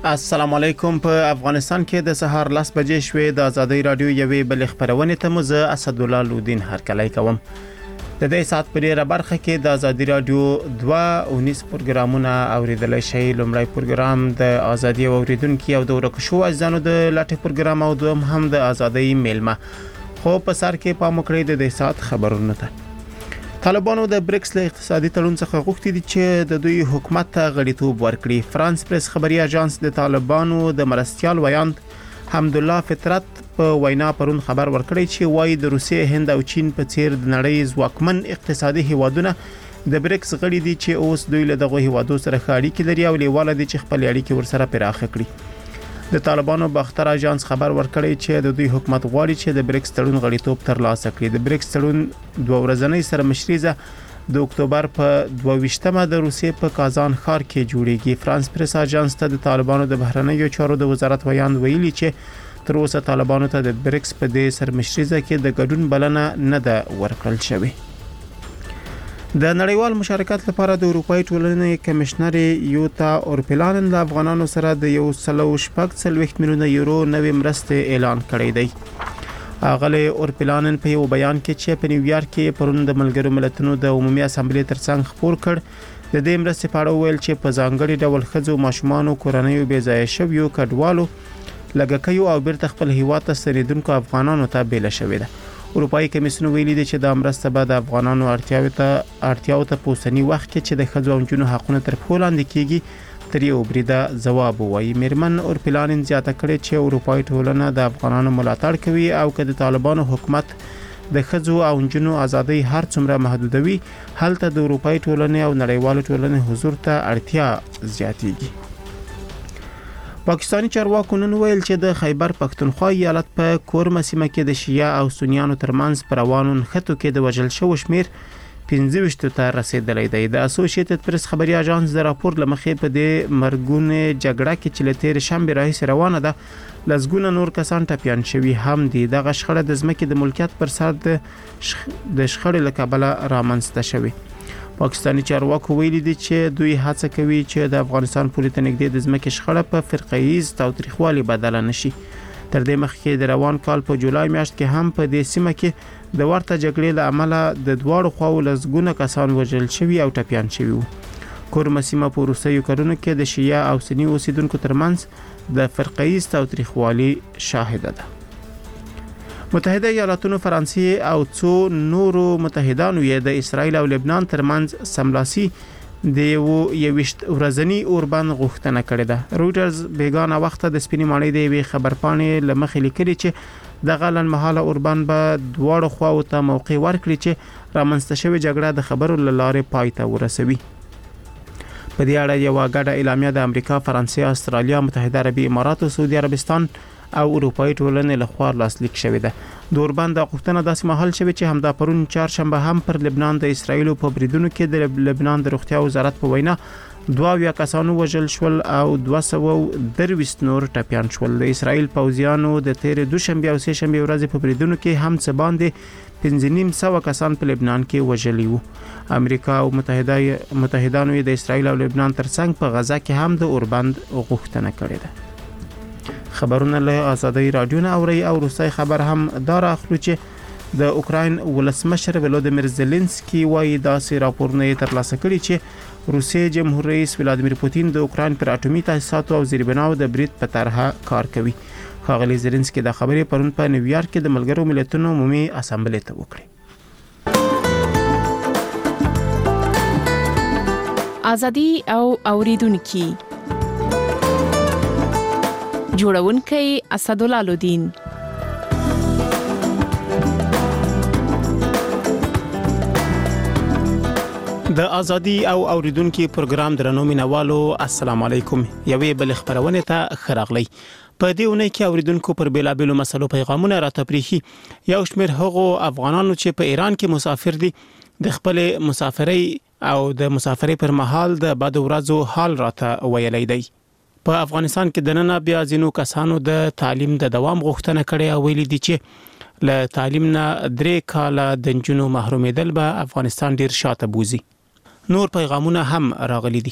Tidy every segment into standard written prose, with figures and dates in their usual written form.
السلام علیکم. په افغانستان کې د سهار 10 بجې شوې د ازادي رادیو یوې بل خبرونه ته مزه اسد الله لودین هرکلی کوم. د دې سات په ډیره برخه کې د ازادي رادیو 219 پروګرامونه اوریدل شي. لومړی پروګرام د ازادي اوریدونکو او د ورکشو ځانو د لاټه پروګرام او دوم هم د ازادي میلمه. خو په سر کې پام وکړئ د دې سات خبرونه ته. طالبانو د بریکس له اقتصادي تړون څخه غوښتي دي چې د دوی حکومت ته غړیتوب ورکړي. فرانس پریس خبري اژانس د طالبانو د مرستيال ویاند حمدالله فطرت په وینا پرون خبر ورکړی چې وايي د روسیې، هند او چین په څیر د نړۍ ځواکمن اقتصادي هیوادونه د بریکس غړي دي چې اوس دوی له دغه هیوادو سره اړیکې لري او لیواله دي چې خپل اړیکې ورسره پراخ کړي. د طالبانو باختر اژانس خبر ورکړی چې د دوی حکومت غواړي چې د بریکس تړون غړیتوب ترلاسه کړي. د بریکس تړون دوه ورځنۍ سره مشریزه د اکتوبر په 22مه د روسیې په کازان ښار کې جوړیږي. فرانس پریس اژانس ته د طالبانو د بهرنیو چارو د وزارت ویاند ویلي چې تر اوسه طالبانو ته د بریکس په دې سرمشریزه کې د ګډون بلنه نه ده ورکړل شوې. د نړیوال مشارکت لپاره د اروپאי ټولنې کمشنر یوتا اورپلانن د افغانانو سره د 1.6 میلیونه یورو نوې مرستې اعلان کړې دی. اغلی اورپلانن په یو بیان کې چې په نیویارک کې پرون د ملګرو ملتونو د عمومي اسامبلې ترڅنګ خبر کړ د دې مرستې په اړه ویل چې په ځانګړي ډول خځو، ماشومان او کورنیو بې ځای شویو کډوالو لګکیو او بیرته خپل هیواد ته ستنېدونکو افغانانو ته بیل شوې ده. اروپאי کمیسیون ویلي دی چې د مرسته به د افغانانو اړتیاو ته په اوسنی وخت کې چې د خځو او نجونو حقونه تر پښو لاندې کیږي تر یو بریده ځواب وایي. میرمن اورپلانن زیاته کړې چې اروپאי ټولنه د افغانانو ملاتړ کوي او که د طالبانو حکومت د خځو او نجونو ازادي هر څومره محدودوي، هلته د اروپאי ټولنې او نړیوال ټولنې حضور ته اړتیا زیاتېږي. پاکستانی چارواکو نن ویل چې د خیبر پښتونخوا ایالت په کورمه سیمه کې د شیعه او سنیانو ترمنځ پر روانو نښتو کې د وژل شوو شمیر 15 ته رسیدلی دی. د اسوسییټډ پریس خبري اژانس د راپور لمخې په دې مرګونه جګړه کې چې له تیر شنبه راهیسې روانه ده لزګونه نور کسان ټپيان شوي هم دي. دغه شخړه د ځمکې د ملکیت پر سر د شخړې له کبله رامنځته شوې. پاکستانی چارواکو ویلي دي چې دوی هڅه کوي چې د افغانستان پولې ته نږدې د ځمکې شخړه په فرقه‌ایز تاوتریخوالي بدله نشي. تر دې مخکې د روان کال په جولای میاشت کې هم په دې سیمه کې د ورته جګړې له امله د دواړو خواو لزګونه کسان وژل شوي او ټپيان شوي وو. کورمه سیمه په وروستیو کلونو کې د شیعه او سنی اوسیدونکو ترمنځ د فرقه‌ایز تاوتریخوالي شاهده ده. متحده ایالاتونو، فرانسې او څو نورو متحدانو یې د اسرایل او لبنان ترمنځ سملاسي د یو ورځنی اوربند غوښتنه کړې ده. رویټرز بیگانه وخت د سپینې ماڼۍ د یوې خبرپاڼې لمخې لیکلي چې د غلن مهاله اوربند به دواړو خواو ته موقع ورکړي چې رامنځته شوې جګړه د خبرو لاره پای ته ورسوي. په دې اړه یو غاډه اعلامیه د امریکا، فرانسې، استرالیا، متحده عربي امارات او سعودي عربستان او اروپאי ټولنې له خوا لاسلیک شوې ده. د اوربند غوښتنه داسې مهال شوې چې همدا پرون چهارشنبه هم پر لبنان د اسرایل په بریدونو کې د لبنان د روغتیا وزارت په وینا 22 کسانو وژل شول او 223 نور ټپيان شول. د اسرایل پوځیانو د تیر دوشنبه او سهشنبه ورځې په بریدونو کې هم څه باندې 1500 کسان په لبنان کې وژلي وو. امریکا او متحدانو د اسرایل او لبنان ترڅنګ په غزا کې هم د اوربند غوښتنه کړې ده. خبرونه له ازادي رادیو نه اوري او روسي خبر هم دار اخلو چې د اوکراین ولسمشر ولودیمیر زيلنسکي وايي داسې راپورونه ترلاسه کړي چې روسي جمهور رئیس ولادیمیر پوتین د اوکراین پر اټومي تاسیساتو او زیربناو د برید په طرح کار کوي. ښاغلي زيلنسکي د خبرې پرون په نیویارک کې د ملګرو ملتونو عمومي اسامبلې ته وکړه. ازادي او اوریدونکو جوړونکی اسد الله لودین. د ازادي او اوریدونکو پروګرام درنو مینوالو السلام علیکم. یوې بل خبرونه ته خراغلی. په دې ونې کې اوریدونکو پر بیلابېلو مسلو پیغامونه راتپریخي. یو شمېر هغو افغانانو چې په ایران کې مسافر دي د خپل مسافرۍ او د مسافرۍ پر مهال د بد ورځو حال راته ویلي دی. په افغانستان کې د نن بیا ځینو کسانو د تعلیم د دوام غوښتنه کړې او ویلي دي چې له تعلیم نه 3 کاله د نجونو محرومیدل به افغانستان ډیر شاته بوزي. نور پیغامونه هم راغلي دي.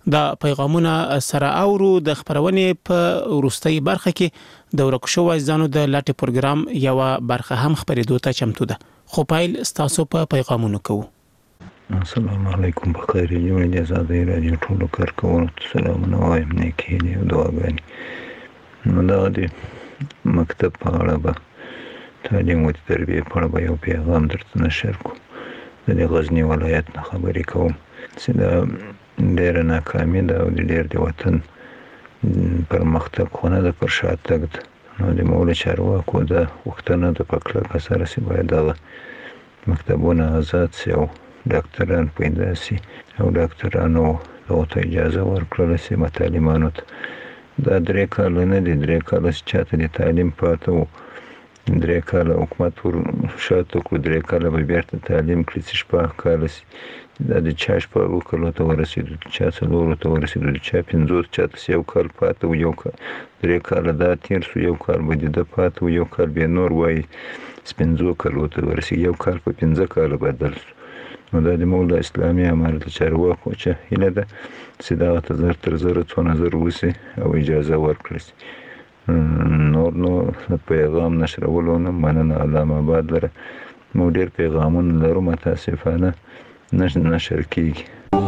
دا پیغامونه سره اورو د خبرونې په وروستۍ برخه کې د ورکو شوو ځانو د لاټي پروګرام یو برخه هم خبرېدو ته چمتو ده خو پایل ستاسو په پیغامونو کوو. السلام علیکم بخیر جوړ دي آزادۍ رادیو ټولو کارکونکو سلامونه وایم نیکی دی او دعاګانې نو دا دی مکتب په اړه به تعلیم او تربیه په اړه یو پیغام درته نشر کوم. د غزنی ولایت نه خبرې کوم چې دا ډېره ناکامي ده او ډېر د وطن پرمختګ خو نه ده پر شاتګ ده. نو د مولوي چارواکو د وختونه د پکلک سره سي باید دغه مکتبونه آزاد سي او ډاکټران پیدا سي او ډاکټرانو ته اجازه ورکړل سي متعلمانو ته. دا 3 کال نه دي 3 کال چې چاته د تعلیم پاتو 3 کال حکومت ور شاته کو 3 کال به بیرته تعلیم کړی چې شپه کال سي دا د چاش په وکړو ته ورسېدو چې څلور ته ورسېدو چې 50 چاته یو کال پاتو یو کال 3 کال دا تیر سو یو کال به د پاتو یو کال به نور وای سپنځو کالو ته ورسېږي یو کال په 15 کال بدل سو. نو دا د مولا اسلامي امارت چارواکو چې هله ده چې دا ته زر تر زر څونه زر وسی او اجازه ورکړي. نو پیغام نشرولو نه مننه علامه آباد لره مو ډیر پیغامونه لرو متاسفانه نشر کیږي.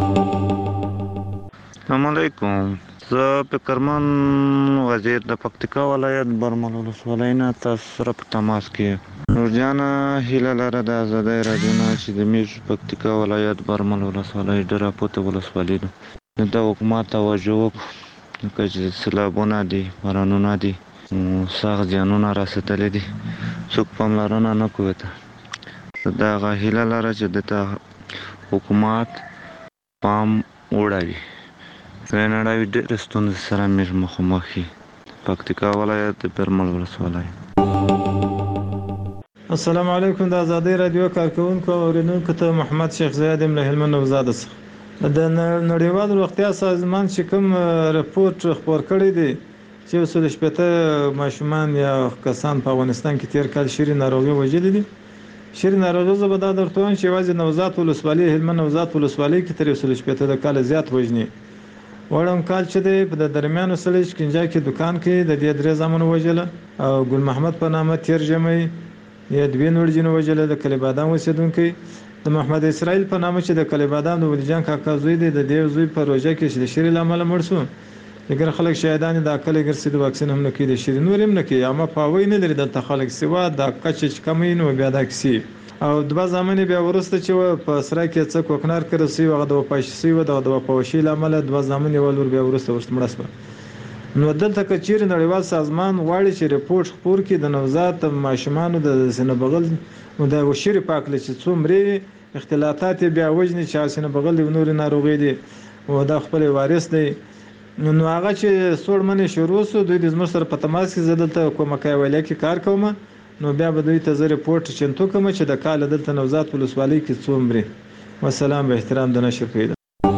السلام علیکم زه فکرمن وزیر د پکتیکا ولایت برمل ولسوالۍ نه تاسو سره په تماس کې نورجان هیله لره د آزادۍ رادیو نه چې د میش پکتیکا ولایت برمل ولسوالۍ ډېره پوته ولسوالۍ ده د حکومت توجه وکړو چې سیلابونه دي بارانونه دي سخت زیانونه رسېدلي دي څوک پاملرنه نه کوي ته دغه هیله لره چې د حکومت پام وړوي نړۍ ډېرې ستونزې سره میر مخامخ دي. پکتیکا ولایت د برمل ولسوالۍ. السلام علیکم د آزادۍ رادیو کارکونکو او اوریدونکو ته محمد شیخ زیاد یم له هلمند نوزاد څخه. د نړیوال روغتیا سازمان چې کوم رپورت خپور کړی دی چې وسل شپته ماشومان یا کسان په افغانستان کې تیر کال شری ناروغي وجلې دي. شری ناروغي زبدا درته وایم چې واځي نوزاد ولسوالۍ هلمند نوزاد ولسوالۍ کې تر وسل شپته د کال زیات وجني وړم کال چې دی په درمیانو سړي شکنجا کې دکان کې د دې درې زمون وجله او ګل محمد په نامه تیر جمعي یا دوی نور جن وجله د کلی بادام وسیدونکو د محمد اسرائیل په نامه چې د کلی بادام د ولیجان کاکا زوی دی د دې زوی په روزه کې د شری لامل مړ شو. اگر خلک شهیدان د کلی ګرځي د واکسین هم نه کې د شری نور هم نه کې اما پاوی نه لري د خلک سوا د کچ کمین او بیا د کسی او د زمانه بیا ورسته چې په سره کې څه کوکنار کړی سی او د پښسي و د پوشي لامل د زمانه ولور بیا ورسته ورسمړسه. نو دلته کچیر نړیوال سازمان غواړي چې رپورت خپور کړي د نوزاد ماشومان د سینبغل او د وشری پاکل چې څومره اختلاطات بیا وجني چې سینبغل نور ناروغي دي او د خپل وارث دی. نو هغه چې سوړمنې شروع سو دوی د زموږ سره په تماس کې زدلته کومه کایولې کې کار کوم نو بیا به دوی ته زه ریپورت چنتو کوم چې د کال دلته نوزاد ولسوالۍ کې څومره والسلام به احترام د نشر کوي.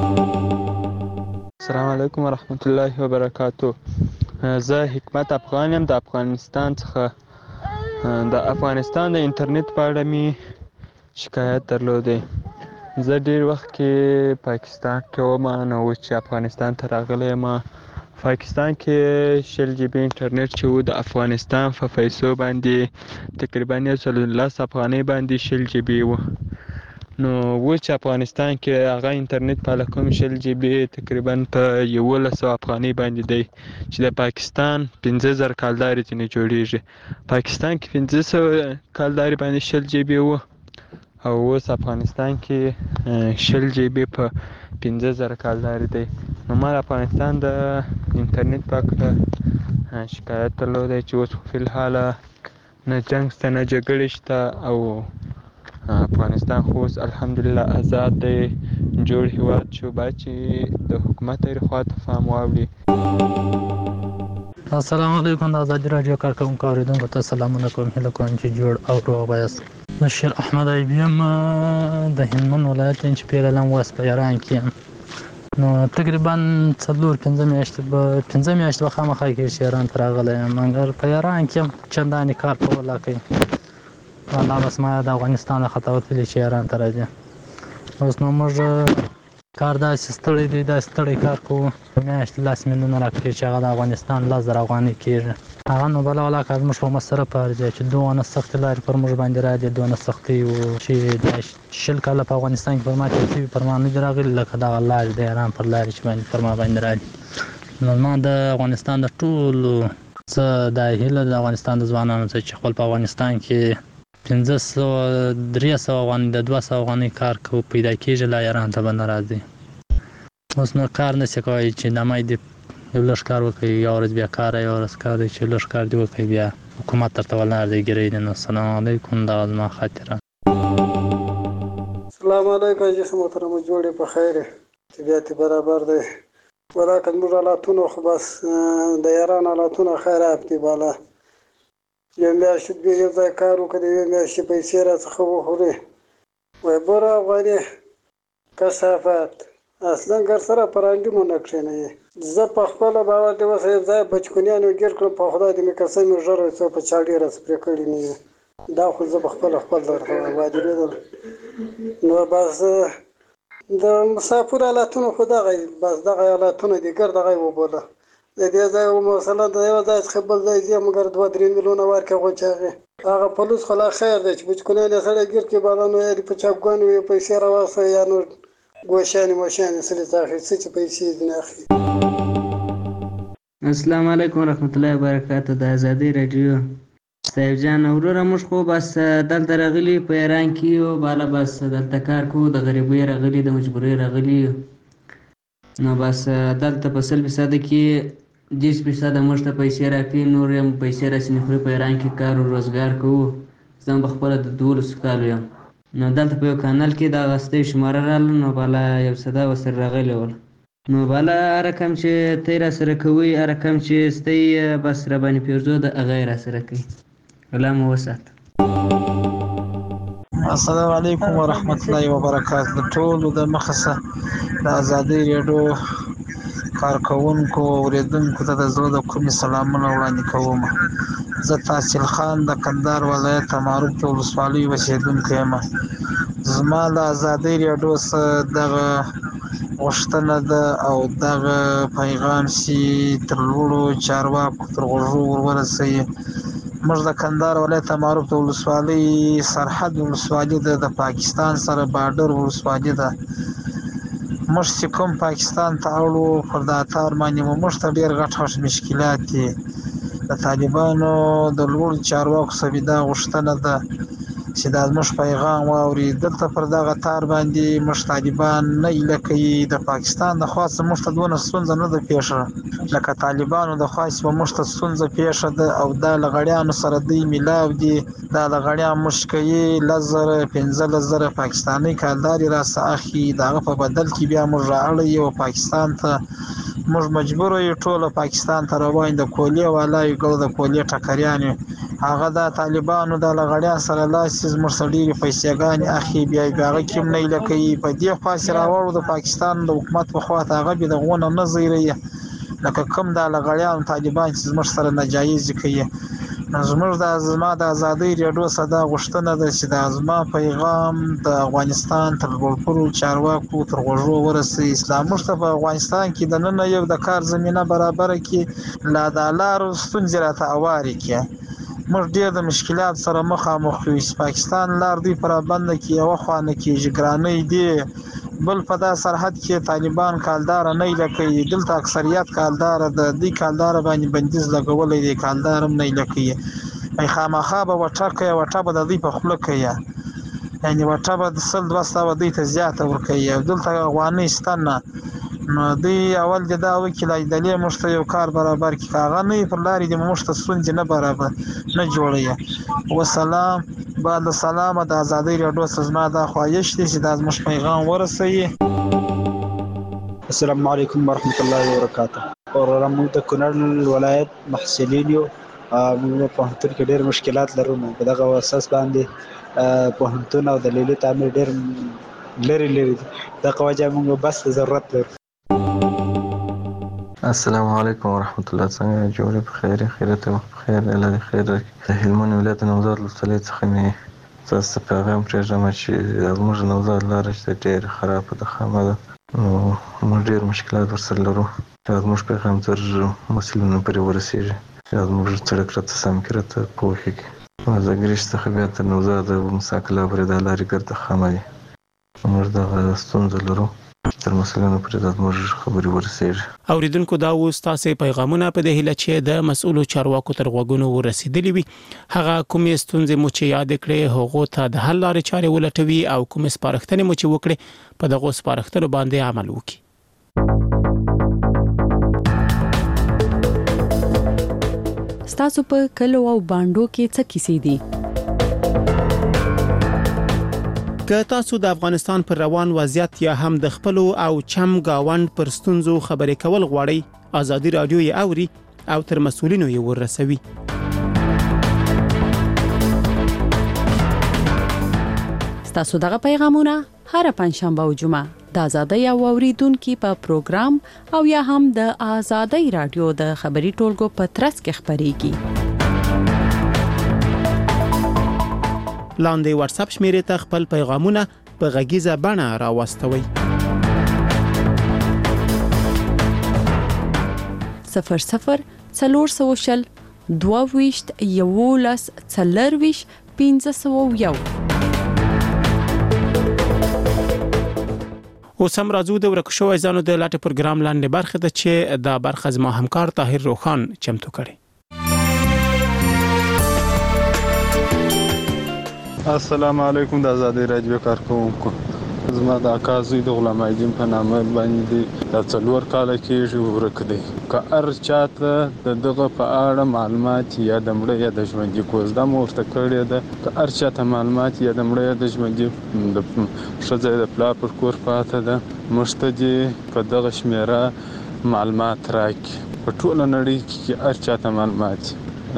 السلام علیکم ورحمت الله وبرکاتو. زه حکمت افغان یم د افغانستان څخه. د افغانستان د انټرنیټ په اړه می شکایت درلودې. زه ډیر وخت کې پاکستان کې وم نو چې افغانستان ته راغلی یم. پاکستان کې 100 جی بی انټرنیټ چې و د افغانستان په پیسو باندې تقریبا 10 افغانۍ باندې 100 جی بی و. نو و چې افغانستان کې هغه انټرنیټ په لکه 100 جی بی تقریبا په 1100 افغانۍ باندې دی چې د پاکستان 15000 کالداري ځنې جوړیږي. پاکستان کې 1500 کالداري باندې 100 جی بی و او اوس افغانستان کې 100 جی بی په 15000 کالداري دی. نو ما افغانستان د انټرنیټ په شکایت درلودی چې اوس په الحال نه جنگ شته نه جګړې شته او افغانستان خو اوس الحمدلله آزاد دی جوړ هیواد شو باید چې د حکومت خوا ته پام واوړي. السلام علیکم د آزادي رادیو کارکونکو اوریدونکو ته سلامونه کوم هیله کوم چې جوړ او روغ یاست. بشیر احمد ایبیم د هلمند ولایت چې پیرلم واس په ایران کې نو تقریبا 4-5 میاشتې به خامخا کې ایران ته راغلی یم مګر په ایران کې چندانې کار کول نه کوي الله بس ما د افغانستان څخه وتلی چې ایران ته راځي. اوس نو موږ کار داسې ستړی دی، دا ستړی کار کوو، میاشت 10 میلیونه راکړي چې هغه د افغانستان 10,000 افغانۍ کېږي. هغه نو بله ولاکه زموږ په مصرف ارزي چې دونه سختې لارې پر موږ باندې راځي، دونه سختۍ وو چې دا 20 کاله په افغانستان کې پر ما تېر شوي پر ما نه دي راغلي لکه دغه لارې د ایران پر لارې چې باندې پر ما باندې راځي. نو ما د افغانستان د ټولو څه دا هیله د افغانستان د ځوانانو څخه چې خپل په افغانستان کې 500-300 افغانۍ د 200 افغانۍ کار کو پیدا کېږي، لا ایران ته به نه راځي. اوس نو کار نشي کولی چې دمای دې یو لږ کار وکړي، یو ورځ بیا کار، یو ورځ کار دی چې لږ کار دې وکړي بیا حکومت درته ولاړ دی ګیرې دی. نو السلام علیکم، دغه زما خاطره. السلام علیکم جسم محترم، جوړې په خیر، طبیعت برابر دی. ولاکه زموږ حالاتونه خو بس د ایران حالاتونه خراب دي. بالا یو میاشت بیا یو ځای کار وکړي، یو میاشت پیسې راڅخه وخوري، وایي بره افغاني کثافات اصلا ګر سره پرانډي مو نه کښېنوي. زه په خپله باور دی اوس یو ځای بچکونیانو ګیر کړم، په خدای دې مې قسم مې ژر څه په چا ډېره سپرې کړي نه وي. دا خو زه په خپل درته وایم وادرېدل. نو بس د مسافر حالاتونه خو دغه بس دغه حالاتونه دي، ګر دغه یې وبوله. د دې ځای مثلا د یو ځای څخه بل ځای ځي، مګر 2-3 میلیونه ورکړي غوچاغې هغه پولیس خو لا خیر دی چې بچکونیان یې سړی ګیر کړي، بالا نو یا دې په چاپګانو یې پیسې راواخلي یا نور ګوشانې موشانې سړي ته اخلي، څه چې پیسې دې نه اخلي. السلام علیکم ورحمت الله وبرکاته. د ازادۍ راډیو صاحب جان وروره، موږ خو بس دلته راغلي په ایران کې یو، بالا بس دلته کار کوو، د غریبۍ راغلي، د مجبورۍ راغلي یو. نو بس دلته په 100% کې 10% موږ ته پیسې راکوي، نور هم پیسې راسي نه خوري. په ایران کې کار او روزګار کوو. زه هم پخپله د 12 کالو یم. نو دلته په یو کانال کې د غستۍ شماره راغله، نو بالا یو صدا ورسره راغلی ول. نو بالا هر رقم چې ته یې راسره کوئ، هر رقم چې ستی بس راباندې پیرزو د هغه یې راسره کوي. الله مو وساته. السلام علیکم ورحمت الله وبرکاته. د ټولو د مخه د ازادۍ راډیو کارکوونکو او اوریدونکو ته د زړه د کومې سلامونه وړاندې کوم. زه تحصیل خان د کندهار ولایت معروف د ولسوالۍ اوسېدونکی یم. زما د ازادۍ راډیو څخه دغه غوښتنه ده او دغه پیغام چې تر لوړو چارواکو تر غوږو ورورسوي. موږ د کندهار ولایت معروف د ولسوالۍ سرحد ولسوالۍ ده، د پاکستان سره بارډر ولسوالۍ ده. موږ چې کوم پاکستان ته اړو پر دا تار باندې موږ ته ډېر غټ مشکلات دي. د طالبانو د لوړو چارواکو څخه دا غوښتنه ده چې دا زموږ پیغام واوري. دلته پر دغه تار باندې موږ طالبان نه ایله کوي. د پاکستان د خوا څخه موږ ته دونه ستونزه نه ده پیښه لکه طالبانو د خوا چې موږ ته ستونزه پیښه ده، او دا له غړیانو سره دوی میلاو دي. دا د غړیان موږ کوي 10,000-15,000 پاکستاني کالداري راڅخه اخلي، د هغه په بدل کې بیا موږ رااړوي او پاکستان ته موږ مجبور یو ټوله پاکستان ته روان. د کولې والا یو ګل د کولې ټکریان هغه د طالبانو د لغړیا سره لاس زموږ سره ډېرې پیسېګانې اخلي، بیا هغه کوم نه ایله کوي. په دې خوا چې راوړو د پاکستان د حکومت په خوا ته هغه بې د غونه نه زیروي لکه کوم د لغړیانو طالبان چې زموږ سره ناجایز کوي. زما د ازادۍ راډیو څخه دا غوښتنه ده چې دا زما پیغام د افغانستان تر لوړپوړو چارواکو تر غوږو ورسوي. اسلام موږ ته په افغانستان کې دننه یو د کار زمینه برابره کړي، لا د لارو ستونزې راته هوارې کړي. موږ ډېر د مشکلات سره مخامخ یو. پاکستان لار دوی پرابنده کې یوه خوا نه کېږي، ګرانۍ دی. بل په دا سرحد کې طالبان کالداره نه ایله کوي. دلته اکثریت کالداره ده، دوی کالداره باندې بندیز لګولی دی، کالدار هم نه ایله کوي. خامخا به وټه کوي، وټه به د دوی په خوله کوي، یعنې وټه به 100-200 دوی ته زیاته ورکوي. او دلته افغانۍ شته نه. نو دوی اول د دا وکیل ایدلې موږ ته یو کار برابر کړي، که هغه نه وي پر لارې دې موږ ته ستونزې نه برابر نه جوړوي. وسلام. بعد سلامه. د ازادۍ راډیو څخه زما دا خواهش دی چې دا زموږ پیغام ورسوي. السلام علیکم ورحمت الله وبرکاته. وروره موږ د کونړ ولایت محصلین یو. موږ په پوهنتون کې ډېر مشکلات لرو. په دغه اساس باندې پوهنتون او د لیلې تعمیر ډېر لرې دي. دغه وجه موږ بس ضرورت لرو. السلام علیکم ورحمت الله. څنګه جوړې په خیر خیرت او خیر الله دې خیر د هلمند ولایت نوزاد ولسوالۍ څخه مې تاسو ته پیغام پرېږدم چې زموږ نوزاد لاره چې ډېره خرابه ده، خامه ده. او موږ ډېر مشکلات ورسره لرو چې زموږ پیغام تر مسؤلینو پورې ورسېږي چې زموږ سړک راته سم کړي راته پوه کړي زه ګریش څخه بیا تر نوزاد مساکله پورې دا لارې ګرده خامه دي موږ دغه ستونزه لرو تر مسؤلینو پورې دا زموږ خبرې ورسېږي. اوریدونکو دا اوس تاسو پیغامونه په دې هیله چې د مسؤلو چارواکو تر غوږونو ورسېدلی وي هغه کومې ستونزې مو چې یاد کړې هغه ته د حل لارې چارې ولټوي او کومې سپارښتنې مو چې وکړي په دغه سپارښتنو باندې عمل وکړي. ستاسو په کلو او باندو کې څه کیسې دي؟ که تاسو د افغانستان پر روان وضعیت یا هم د خپل او چم گاوند پر ستونزو خبرې کول غواړئ ازادي رادیو یې اوري او تر مسؤلینو یې ورسوي. ستاسو دغه پیغامونه هر پنځشنبه او جمعه د ازادي او اوریدونکو په پروګرام او یا هم د ازادي رادیو د خبري ټولګو په ترڅ کې خبريږي. لاندې واتس اپ شمیرې ته خپل پیغامونه په غږیزه بڼه راوستوئ. 00 400 22 11 40 501. اوس هم راځو د ورکشو ایزانو د لاټ پروګرام لاندې برخه ده چې د برخه زما همکار طاهر روخان چمتو کړي. السلام علیکم د آزادی رادیو کارکونکو زما د اکازوی د غلام ایدین په نامه باندې د څلور کال کې ورک دی که هر چاته د دغه په اړه معلومات یا د مړه یا د ژوندۍ کوزده مورته کړی ده که هر چاته معلومات یا د مړه یا د ژوندۍ د ښځې د پلا پر کور پاته ده موږ ته دې په دغه شمیره معلومات راکړي په ټوله نړۍ کې هر چاته معلومات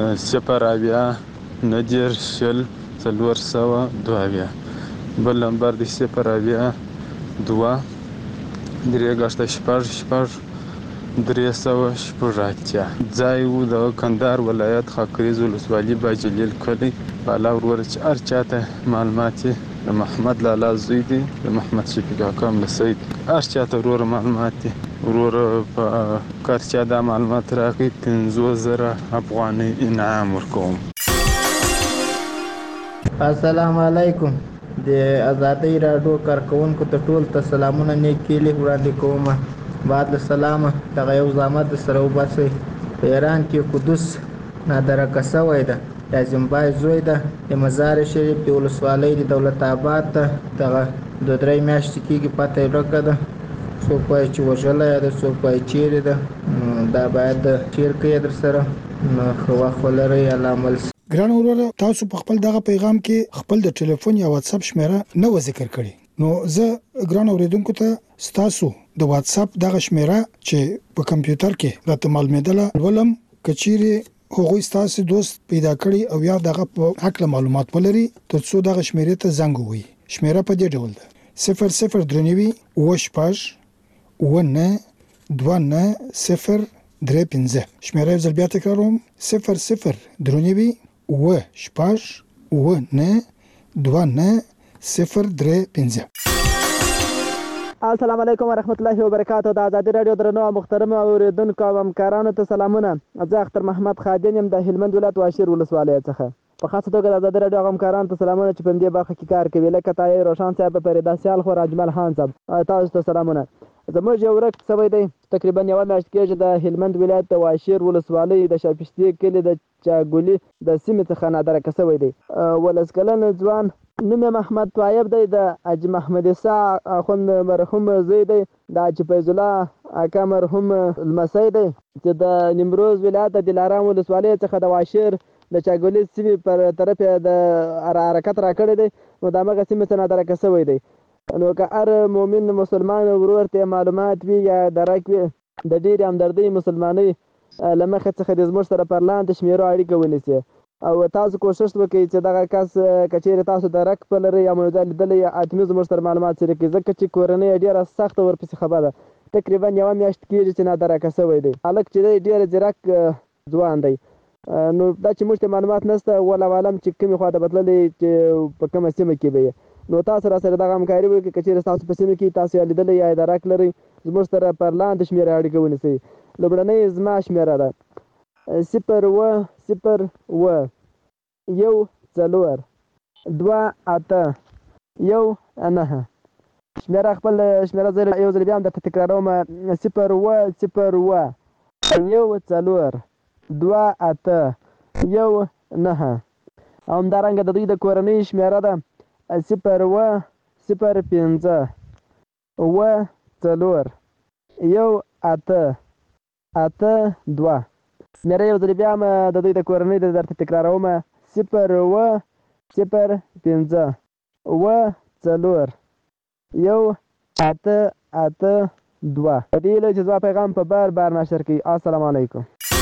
0 90 شل 422 بل نمبر د 0 2 درېګشت شپږ 380 ځای وو د کندهار ولایت خاکریز ولسوالي باجلیل کلی بالا ورور چې هر چاته معلومات د محمد لالا زوی دی د محمد شفیق حکم لسید هر چاته ورور معلومات دي ورور په کارچا د معلومات راکې 15000 افغاني انعام ورکوم. السلام علیکم د آزادی رادیو کارکونکو ته ټول ته سلامونه نیکې له وړاندې کوم بعد السلام دغه یو زحمت سره وباسي په ایران کې قدس نادرکه شوی ده د زمبای زوی ده د مزار شریف د ولسوالۍ د دولت آباد ته دغه د درې میاشتې کېږي پته ورکه ده څوک وایي چې وژلی ده څوک وایي چیرې ده دا باید شیر کوي در سره نو ښه وخت ولرئ الله عمل. ګران وروره تاسو په خپل دغه پیغام کې خپل د ټلیفون یا واتس اپ شمیره نه و ذکر کړی نو زه ګران اوریدونکو ته تاسو د واتس اپ دغه شمیره چې په کمپیوټر کې راته معلومېدله ولم کچيري هغوی تاسو دوست پیدا کړی او یا دغه په حق معلومات ولري ترڅو دغه شمیره ته زنګ ووي. شمیره په دې ډول ده 00 درنوي وشپاش ونه 2903 شمیره زل بیا تکراروم 00 درنوي و شپاش و نه 2903. السلام علیکم ورحمت الله وبرکاته د آزادی رادیو درنو محترم اوریدونکو او همکارانو ته سلامونه. زه اختر محمد خادم یم د هلمند ولایت واشیر ولسوالۍ څخه. په خاصه توګه د آزادی رادیو همکارانو ته سلامونه چې په دې برخه کې کار کوي لکه طاهر روشن صاحب فرید سیال خو اجمل خان صاحب تاسو ته سلامونه. زموږ یو ورک سوی دی تقریبا یو میاشت کېږي د هلمند ولایت د واشیر ولسوالۍ د شاپشتي کلي د چاګولي د سیمې څخه نادرکه سوی دی. ولس کلن ځوان نوم محمد طایب دی د حاجي محمد عیسی اخوند مرحوم زوی دی د حاجي فیض الله اکا مرحوم لمسی دی چې د نیمروز ولایت د دلارام ولسوالۍ څخه د واشیر د چاګولي سیمې پر طرف د حرکت راکړی دی نو د هغه سیمې څخه نادرکه سوی دی. نو که هر مؤمن مسلمان ورور ته معلومات وي یا درک وي د ډېرې همدردۍ مسلمانۍ له مخې څخه د زموږ سره پر لاندې شمیرو اړیکه ونیسي او تاسو کوشش وکړئ چې دغه کس که چیرې تاسو درک په لرئ یا موضوع لیدلی یا حتمي زموږ سره معلومات شریک کړئ ځکه چې کورنۍ ډېره سخته ورپسې خبره ده تقریبا یوه میاشت کېږي چې نادرکه شوی دی. هلک چې دی ډېر ځیرک ځوان دی نو دا چې موږ ته معلومات نشته والله عالم چې کومې خوا ته بدللی چې په کومه سیمه کې به نو تاسو را سره دغه همکاري وکړئ. که چېرې ستاسو په سیمه کې تاسو یا لیدلی یا ادراک لرئ زموږ سره پر لاندې شمېره اړیکه ونیسئ. لومړنۍ زما شمېره ده 010128119. شمېره خپل شمېره زه یو ځل بیا هم درته تکراروم 010128119. او همدارنګه د دوی د کورنۍ شمېره ده 01015141882. شمېره یو ځل بیا هم د دوی د کورنۍ درته تکراروم 01015141882. په دې هیله چې زما پیغام په بار نشر کړئ. السلام علیکم.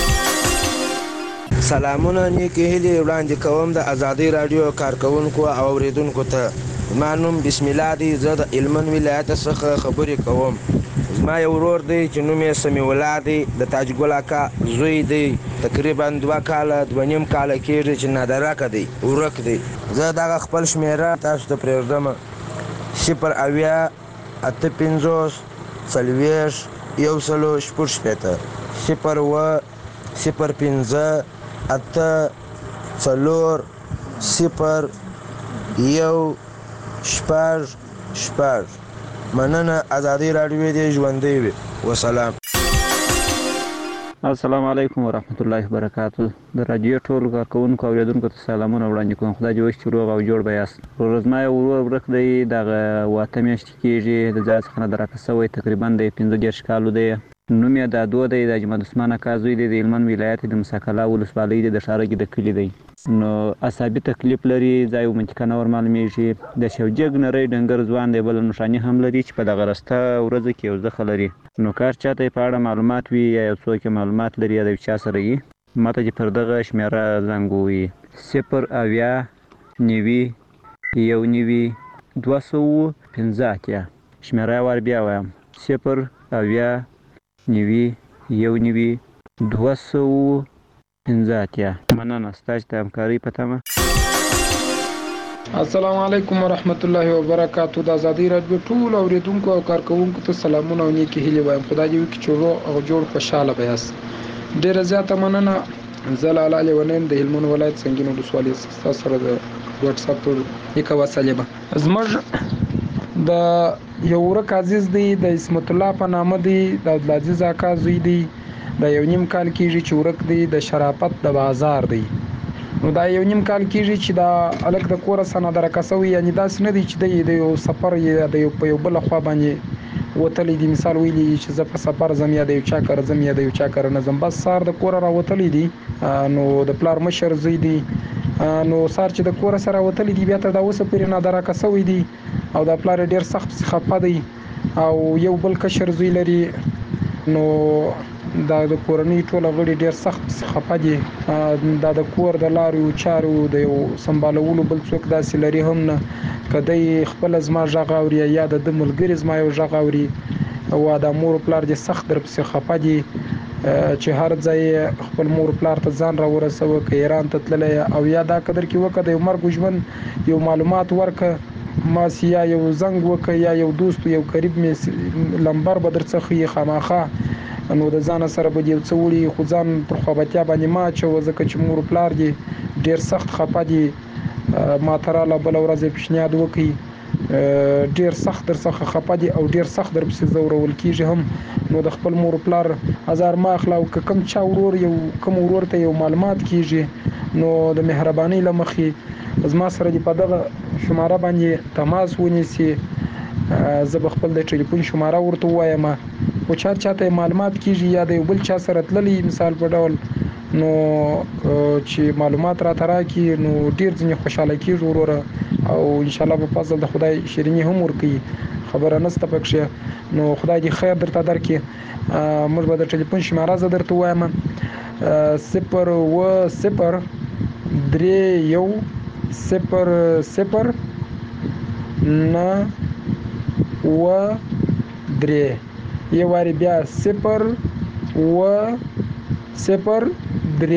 سلامونه نیکې هیلې وړاندې کوم د ازادۍ راډیو کارکوونکو او اورېدونکو ته. زما نوم بسم الله دی. زه د هلمند ولایت څخه خبرې کوم. زما یو ورور دی چې نوم یې سمیع الله دی، د تاج ګل اکا زوی دی. تقریبا 2 کاله 2.5 کاله کېږي چې نادرکه دی، ورک دی. زه دغه خپل شمېره تاسو ته پرېږدم 0101504 مننه. ازادي راډیو دې ژوندۍ وي. وسلام. السلام علیکم ورحمت الله وبرکاتو. د رادیو ټول کارکوونکو او اوریدونکو ته سلامونه وړاندې کوم. خدای دې وکړي چې روغ او جوړ به یاست. زما یو ورور ورک دی، دغه 8 میاشتې کېږي د ځای څخه نادرکه شوی، تقریبا د 15 کالو دی. نوم یې دادو دی، د اجمد عثمان اکا زوی دی، د هلمند ولایت د مساکلا ولسوالۍ دی، د ښارګي د کلي دی. نو عصبي تکلیف لري، ځای او منطقه نه ورمعلومېږي. د شوجګ نری ډنګر ځوان دی، بله نښاني هم لري چې په دغه رسته ورځو کې یو زخه لري. نو کار چاته یې په اړه معلومات وي یا یو څوک یې معلومات لري یا د یو چا سره وي، ماته چې پر دغه شمېره زنګ ووهي 080191215. شمېره یې وار بیا وایم 080191215. مننه ستاسو د همکارۍ په تمه. السلام علیکم ورحمت الله وبرکاتو. د ازادۍ راډیو ټول اوریدونکو او کارکوونکو ته سلامونه او نیکې هیلې وایم. خدای دې وکړي چې روغ او جوړ خوشحاله به یاست. ډېره زیاته مننه. زه لاله لیونیم د هلمند ولایت سنګین ولسوالۍ ستاسو سره د واتساپ نیکه وسلې. زموږ د یو ورک عزیز دی، د اسمت الله په نامه دی، د عبدالعزیز اکا زوی دی، د 1.5 کال کېږي چې ورک دی، د شرافت د بازار دی. نو دا 1.5 کال کېږي چې دا الک د کوره سنادرکه شوی، یعنې داسې نه دی چې د یو سفر یا د یو په یو بله خوا باندې وتلی دی. مثال ویلی چې زه په سفر ځم یا د یو چا کره ځم یا د یو چا کره نه ځم، بس سهار د کوره راوتلی دی. نو د پلار مشر زوی دی، نو سهار چې د کوره سره وتلی دی بیا تر دا اوسه پورې نادرکه شوی دی او د پلار ډېر سخت خفه دی او یو بل کشر زوی لري. نو دا د کورنۍ ټوله غړي ډېر سخت خفه دي. دا د کور د لارو چارو د یو سمبالولو بل څوک داسې لري هم نه. که دی خپله زما غږ اوري یا د ده ملګري زما یو غږ اوري او د مور پلار دې سخت درپسې خفه دي چې هر ځای خپل مور پلار ته ځان را ورسوه، که ایران ته تللی او یا دا قدر کې وکړه د یو مرګ ژوند یو معلومات ورکړه، ماس یا یو زنګ وکړه یا یو دوست یو قریب مې لمبر به در څخه یې خامخا. نو د ځان سره به یو څه وړي خو ځان پر خوابتیا باندې ما اچوه، ځکه چې مور پلار دې ډېر سخت خفه دي. ما ته راله بله ورځ یې پیشنهاد وکړي، ډېر سخت در څخه خفه دي او ډېر سخت در پسې ځورول کېږي هم. نو د خپل مور پلار ازار ما اخله او که کوم چا کوم ورور ته یو معلومات کېږي نو د مهربانۍ له مخې زما سره دې په دغه شماره باندې تماس ونیسي. زه به خپل د ټلیفون شماره ورته ووایم، خو چاته معلومات کېږي یا د یو بل چا سره تللی مثال په ډول نو چې معلومات راته راکړي نو ډېر ځینې خوشحاله کېږي وروره او انشاءالله په فضل د خدای شیریني هم ورکوي، خبره نشته پکښې. نو خدای دې خیر درته درکړي. موږ به د ټلیفون شماره زه درته ووایم 010309093 یو وارې بیا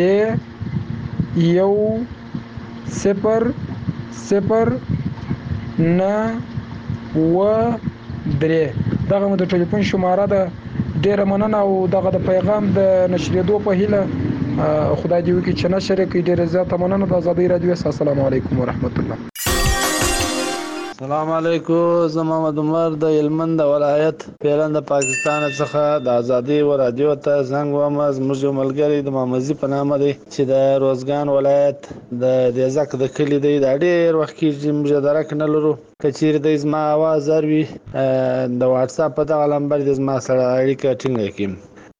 0103100 دغه مو د ټلیفون شماره ده. ډیره مننه او دغه د پیغام د نشریدو په هیله خدای دې وکړي چې نشر کړي. ډیره زیاته مننه. د آزادۍ رادیو. السلام علیکم ورحمت الله. السلام علیکم. زه محمد عمر د هلمند ولایت پیلن د پاکستان څخه د ازادي رادیو ته زنګ وم. زموږ یو ملګری د محمدزي په نامه دی چې د روزګان ولایت د دیزک د کلی دی. دا ډېر وخت کېږي موږ درک نه لرو. که چیرې دی زما اواز اوري د واتساپ په دغه نمبر دی زما سره اړیکه ټینګه کړي.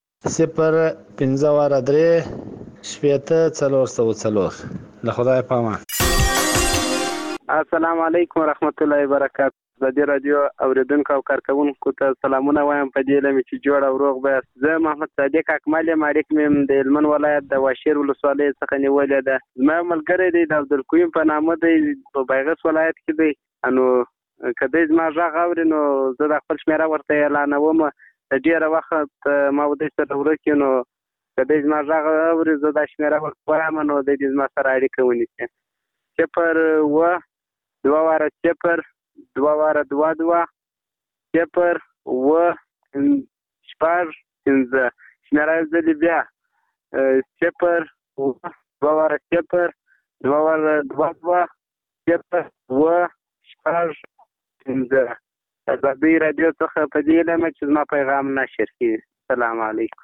05043 له خدای پامه. السلام علیکم ورحمت الله وبرکاته. د دې رادیو اوریدونکو او کارکونکو ته سلامونه وایم په دې لمه چې جوړ او روغ به. زه محمد صادق اکمل یم. اړیک مې د هلمند ولایت د واشیر ولسوالۍ څخه نیولې ده. زما ملګری دی د عبدالقیوم په نامه دی په بیغس ولایت کې دی. نو کله زما غږ اوري نو زه د خپل شمیره ورته اعلانوم. ډیره وخت ما ودې سره ورکې نو کله زما غږ اوري زه د شمیره ورته وایم نو د دې زما سره اړیکه ونیسي. 02022 شمیره زدی بیا 02022 آزادۍ رادیو څخه په دې لمه چې زما پیغام نشر کړي. السلام علیکم.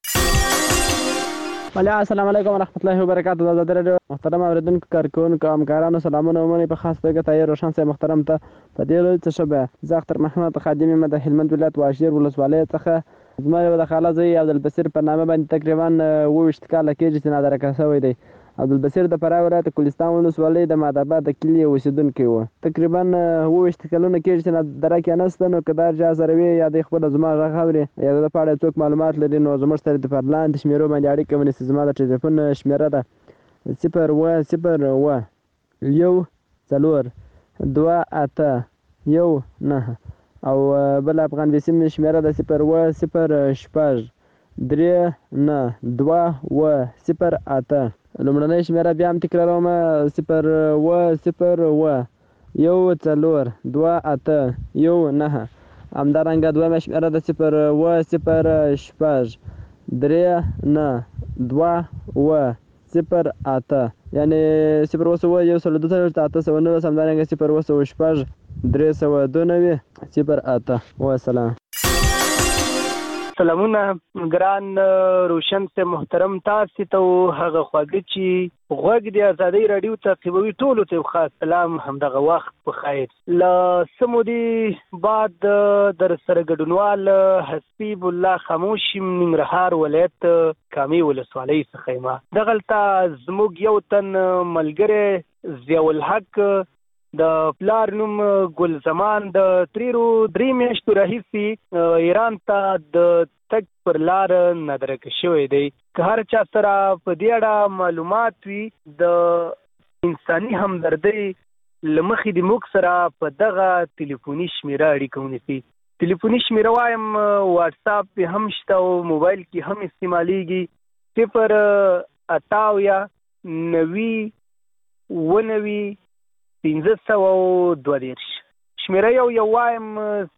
السلام علیکم ورحمت الله وبرکاته. د آزادۍ رادیو محترم اوریدونکو کارکونکو همکارانو سلامونه ومنئ. په خاص توګه طاهر روشن صاحب محترم ته په دې لوی څه شبه زه اختر محمد خادم یم د هلمند ولایت واشیر ولسوالۍ څخه. زما یو د خاله زوی عبدالبصیر په نامه باندې تقریبا 28 کاله کېږي چې نادرکه شوی دی. عبدالبصیر د فراه ولایت کوهستان ولسوالۍ د مادآباد د کلي اوسېدونکی و. تقریبا 28 کلونه کېږي چې نادره کې نسته. نو که دا چا سره وي یا د خپله زما غږ اوري یا د په اړه څوک معلومات لري نو زموږ سره د پر لاندې شمیرو باندې اړیکه ونیسي. زما د ټلیفون شمیره ده 010142819 او بل افغان وسیم شمیره ده 010392208. لومړنۍ شمیره بیا هم تکراروم 010142819. همدارنګه دویمه شمیره ده 010392208 یعنې 0101819. همدارنګه 010139208. وسلام. سلامونه ګران روشن سے محترم تاسو ته هغه خواږه چې غوږ د آزادۍ رادیو تعقیبوي ټولو ته خاص سلام. همدغه وخت په خیر. له سمودي بعد در سره ګډونوال حسیب الله خاموش ننګرهار ولایت کامي ولسوالۍ څخه یم. دغلته زموږ یو تن ملګری ضیاء الحق د پلار نوم ګل زمان د 3 میاشتو راهیسې ایران ته د تګ پر لار نادرکه شوی دی. که هر چا سره په دې اړه معلومات وي د انساني همدردۍ له مخې د موږ سره په دغه تلیفوني شمیره اړیکه ونیسي. تلیفوني شمیره وایم واتساپ هم شته او موبایل کې هم استعمالیږي. 098 شمیره یو وایم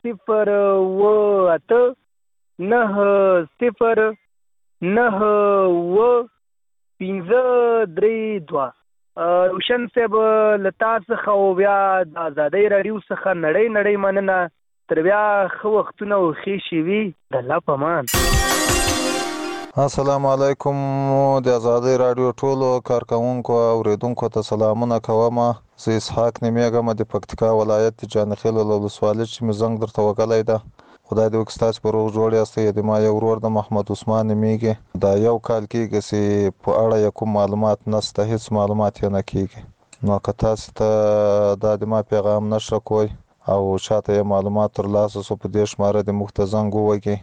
089091532. روشن صاحب له تا څخه او بیا د آزادۍ رادیو څخه نړۍ مننه. تر بیا ښه وختونه او ښې شېبې د الله په امان. السلام علیکم. د آزادۍ رادیو ټولو کارکونکو او اوریدونکو ته سلامونه کوم. زه اسحاق نومیږم د پکتیکا ولایت د جانخیل ولسوالۍ چې مې زنګ درته وکړی ده. خدای دې وکړي ستاسو په روغ جوړ یاستئ. د ما یو ورور د محمد عثمان نومیږي. دا یو کال کېږي چې په اړه یې کوم معلومات نشته، هېڅ معلومات یې نه کېږي. نو که تاسو ته دا د ما پیغام نشره کوئ او چاته یې معلومات ترلاسه سو په دې شماره د موږ ته زنګ ووهئ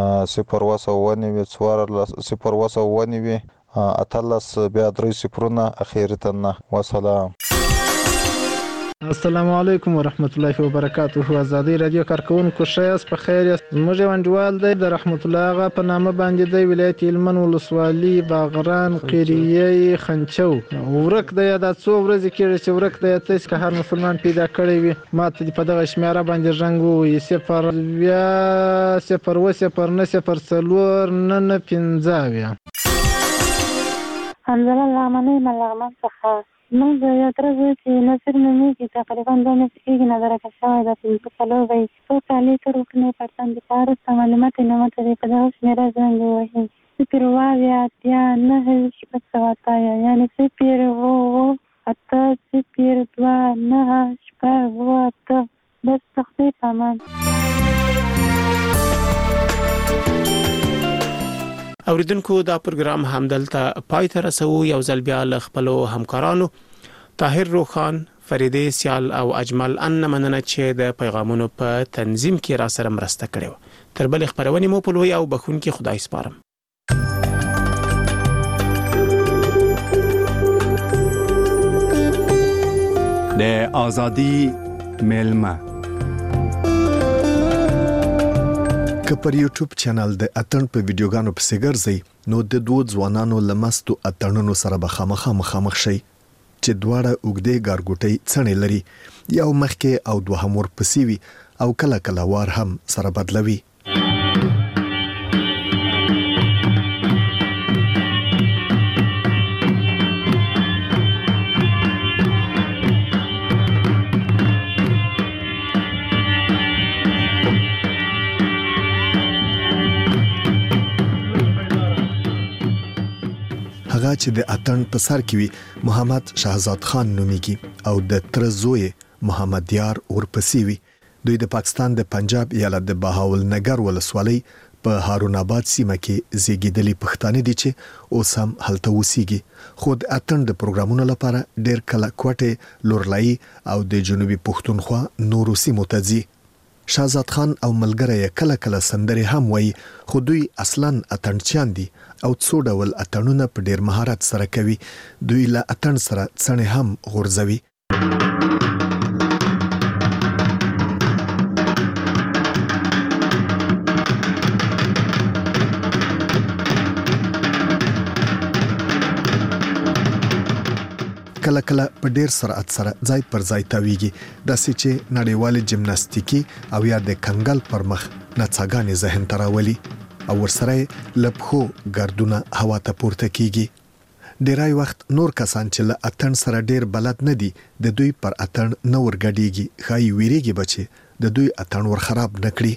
01019 اتلس بیا 3 صفرونه اخیری تنه. وسلام. السلام علیکم ورحمت الله وبرکاته. ازادي رادیو کارکونکو شایست په خیر یاست. زموږ انډیوال دی د رحمت الله هغه په نامه باندې دی ولایت هلمند ولسوالي باغران قریه خنچو. ورک دی دا څو ورځې کېږي چې ورک دی. تاسو که هر مسلمان پیدا کړی وي ما ته په دغه شمیره باندې رنګ ووایي 0 حمزه لغمنی ملغمن څخه موږ د یو تر زوی چې نصر نومیږي تقریبا 2 میاشتې کېږي نه درکه شوی ده. په څلور به څو کالي تر وکنې پرسن د پاره معلومات یې نه ماته دی په دغه شمېره زنګ ووهي 0 یعنې 0 بس تخفیف امان. اوریدونکو دا پروګرام همدلته پای ته رسو. یو ځل بیا له خپلو همکارانو طاهر روخان، فریدې سیال او اجمل ان مننه چې د پیغامونو په تنظیم کې را سره مرسته کړې. تر بل خبرونې مو په لوی او بخونکي خدای سپارم. د ازادي ملما که پر یوټیوب چینل د اتن په ویډیوګانو په سیګرځي نو د دوه ځوانانو لمستو اتنونو سره به خامخ شي چې دواړه اوګدې ګارګوټي څنې لري یو مخکې او دوهم ورپسې وي او کله وار هم سره بدلوي. هغه چې د اتن په سر کې وي محمد شهزاد خان نوميږي او د تر زوی محمد یار ورپسې وي. دوی د پاکستان د پنجاب ایالت د بهاولنګر ولسوالۍ په هارون آباد سیمه کې زیږیدلي پښتانه دي چې اوس هم هلته اوسېږي. خو د اتن د پروګرامونو لپاره ډېر کله کوټه لورلای او د جنوبي پښتونخوا نورو سیمو ته ځي. شهزاد خان او ملګری کله سندري هم وایي خو دوی اصلاً اتنچیان دي او څو ډول اتنونه په ډیر مهارت سره کوي. دوی له اتن سره څنګه هم غورځوي. کله په ډیر سرعت سره ځای پر ځای تاویږي داسې چې نړیوالې جمناستیکي او یا د کنګل پر مخ نڅاګانې ذهن ته راولي او ورسره لپخو ګردونه هوا ته پورته کیږي. ډیرای وخت نور کسان چې له اتن سره ډیر بلد نه دي د دوی پر اتن نور غډيږي خای ویریږي بچي د دوی اتن ور خراب نکړي.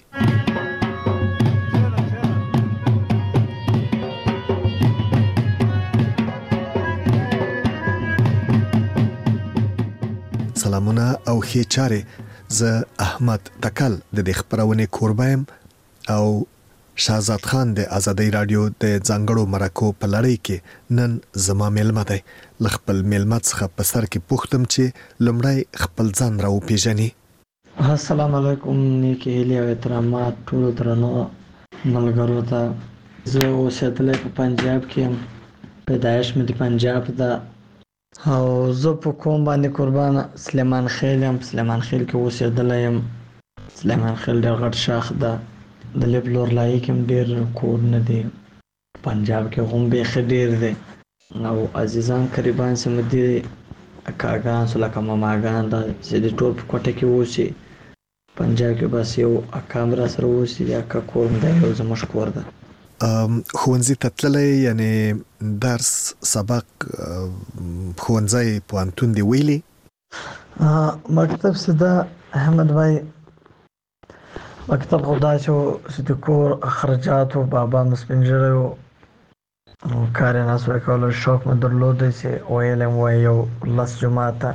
سلامونه او ښه چاره. زه احمد تکل د دې خبرونه کوربایم او شهزاد خان د ازادي رادیو د ځنګړو مرکو په لړۍ کې نن زما ملمه دی. خپل ملمت څخه په سر کې پوښتم چې لمړی خپل ځان راو پیژني. السلام علیکم، نیکی هیلې او احترامات ټول درنو ملګرو ته. زه اوسېدلی په پنجاب کې یم، پیدایش مې د پنجاب ده او زه په کوم باندې قربان سلیمان خیل یم. سلیمان خیل کې اوسېدلی یم. سلیمان خیل ډېر غټ شاخ ده. د لب لورلایي کې هم ډېر کورونه دي. پنجاب کې هم بیخي ډېر دی او عزیزان قریبان سمه دي اکاګان سو لکه ماماګان ده چې د ټول په کوټه کې اوسي. پنجاب کې بس یو اکا مرا سره اوسي، اکا کور دی یو زموږ کور ده. ښوونځي ته تللی یعنی درس سبق ښوونځی پوهنتون دی ویلي؟ مکتب سده احمد بھائی مکتب خدا چې د کور اخراجات او بابا مسپنجره او کار نه سوی کولو شوق مې درلود چې ویلم وای یو لس جماعته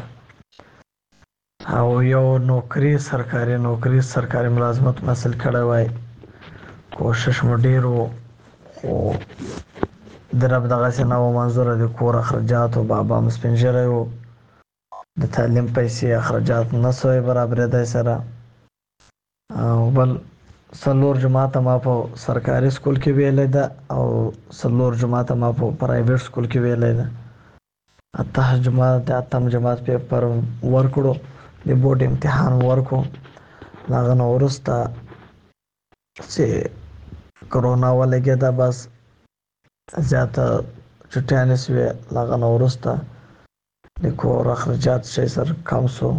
او یو نوکری سرکاري ملازمت حاصل کړی وای. کوشش مو ډیر وو خو درب دغه څه نو منظور د کور اخراجات او بابا مسپنجره او د تعلیم پیسې اخراجات نه سوی برابر دی سره. او بل سلور جماعت ما په سرکاري سکول کې ویلې ده او سلور جماعت ما په پرایویټ سکول کې ویلې ده. اتم جماعت پیپر ورکړو د بورډ امتحان ورکو. هغه نه وروسته چې کرونا ولګېده بس زیاته چټیانې شوې. هغه نه وروسته د کور اخراجات شی سر کم سو،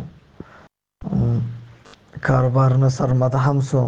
کاروبار نه سر مدهم سو.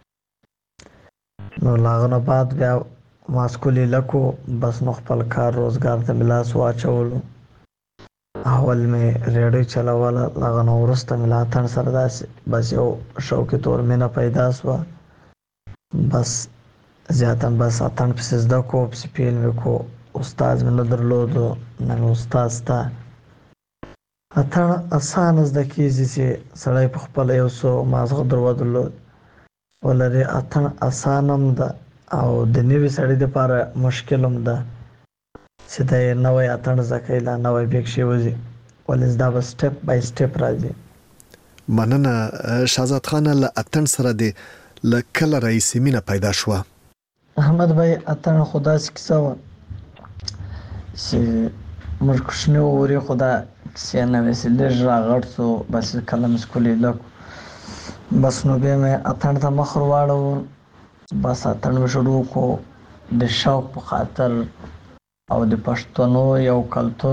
نو هغه نه بعد بیا ما سکولې لکو بس نو خپل کار روزګار ته مې لاس واچولو. اول مې ریډیو چلوله، هغه نه وروسته مې له اتڼ سره داسې بس یو شوقي طور مینه پیدا سوه. بس زیاته بس اتڼ پسې زده کو، پسې پیل مې کو. استاد مې نه درلودو، نه مې استاد سته. اتڼ اسانه زده کېږي چې سړی په خپله یو څو مازغه درلود ولري. اتڼ اسانه هم ده او د نوي سړي دپاره مشکل هم ده چې دی نوی اتڼ زده کوي، لا نوی بیک شي وځي، ولې دا به سټپ بای سټپ راځي. مننه شهزاد خانه. له اتڼ سره د له کله راهیسې مینه پیدا شوه؟ احمد بھائی اتڼ خو داسې کیسه وه چې موږ کوچني وورې خو دا کیسې نه وې چې لږ راغټ سو. بس کله مې سکولې لکو بس نو بیا مې اتڼ ته مخ ور واړو. بس اتڼ مې شروع کو د شوق په خاطر او د پښتنو یو کلتور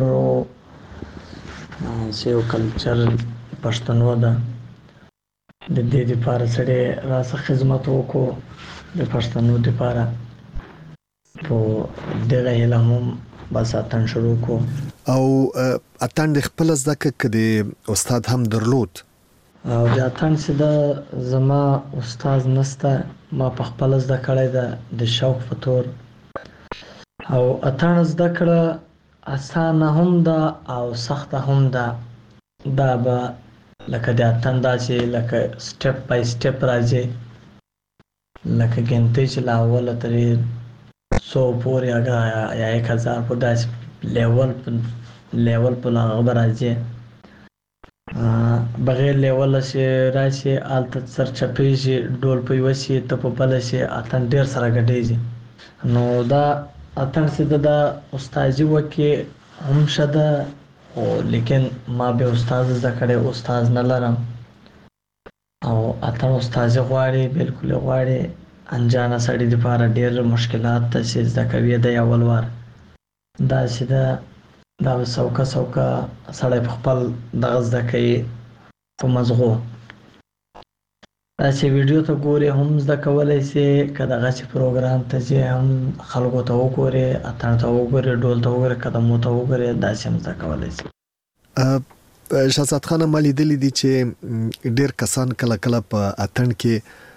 چې یو کلچر پښتنو ده، د دې دپاره سړی راڅخه خدمت وکړو د پښتنو دپاره. په دغه هیله هم بس اتڼ شروع کو. او اتڼ د خپله زده که د استاد هم درلود؟ او د اتڼ چې ده زما استاد نسته، ما په خپله زده کړی ده د شوق په طور. او اتڼ زده کړه اسانه هم ده او سخته هم ده. دا به لکه د اتڼ دا چې لکه سټپ بای سټپ راځي، لکه ګنتۍ چې له اوله ترې 100 پورې یا 1000 په داسې لیول په هغه به راځي. بغیر لیوله چې راشي هلته سرچپېږي، ډول په یوه شي ته په بله شي، اتڼ ډېر سره ګډېږي. نو دا اتڼ چې ده دا استادي وکړي هم ښه ده، خو لیکن ما بیا استاد زده کړی، استاد نه لرم. او اتڼ استادي غواړي، بلکل یې غواړي. انجانه سړي دپاره ډېر مشکلات ته چې زده کوي دی اول وار داسې ده. دا به څوکه سړی په خپل دغه زده کوي په مزغو. داسې ویډیو ته ګورې هم زده کولی سي، که دغسې پروګرام ته ځې هم خلکو ته وګورې، اتڼ ته وګورې، ډول ته وګورې، قدمو ته وګورې، داسې هم زده کولی سي. شهزاد خانه ما لیدلی دي چې ډېر کسان کله کله په اتڼ کې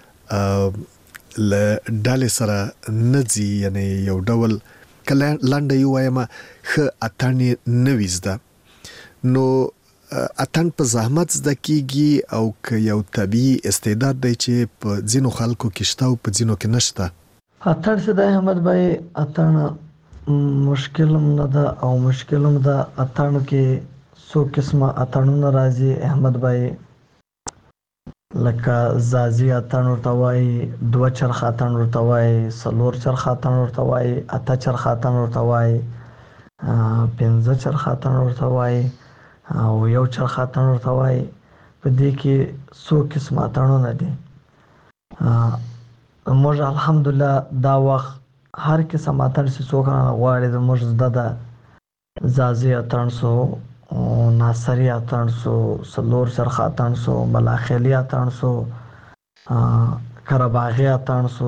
له ډلې سره نه ځي، یعنې یو ډول کله لنډه یې ووایم ښه اتڼ یې نه وي زده. نو اتڼ په زحمت زده کېږي او که یو طبیعي استعداد دی چې په ځینو خلکو کې شته او په ځینو کې نشته؟ اتڼ چې دی احمد بھائی اتڼ مشکل هم نه ده او مشکل هم ده. اتڼ کې څو قسمه اتڼونه راځي احمد بھائی، لکه زازي اتڼ ورته وایي، 2 چرخ اتڼ ورته وایي، 4 چرخ اتڼ ورته وایي، 8 چرخ اتڼ ورته وایي، 15 چرخ اتڼ ورته وایي او 1 چرخ اتڼ ورته وایي. په دې کې څو قسمه اتڼونه دي. موږ الحمدلله دا وخت هر قسم اتڼ چې څوک رانه غواړي زموږ زده ده. زازي اتڼ سو، ناصري اتڼ سو، 4 چرخ اتڼ سو، ملاخیلي اتڼ سو، کرباغي اتڼ سو.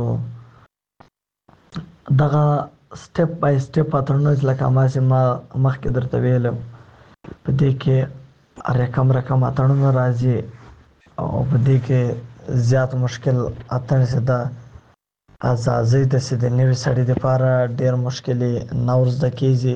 دغه سټپ بای سټپ اتڼونه لکه ما چې ما مخکې درته ویلم، په دې کې رقم اتڼونه راځي او په دې کې زیات مشکل اتڼ چې ده زازي ده چې د نوي سړي دپاره ډېر مشکلې نور زده کېږي.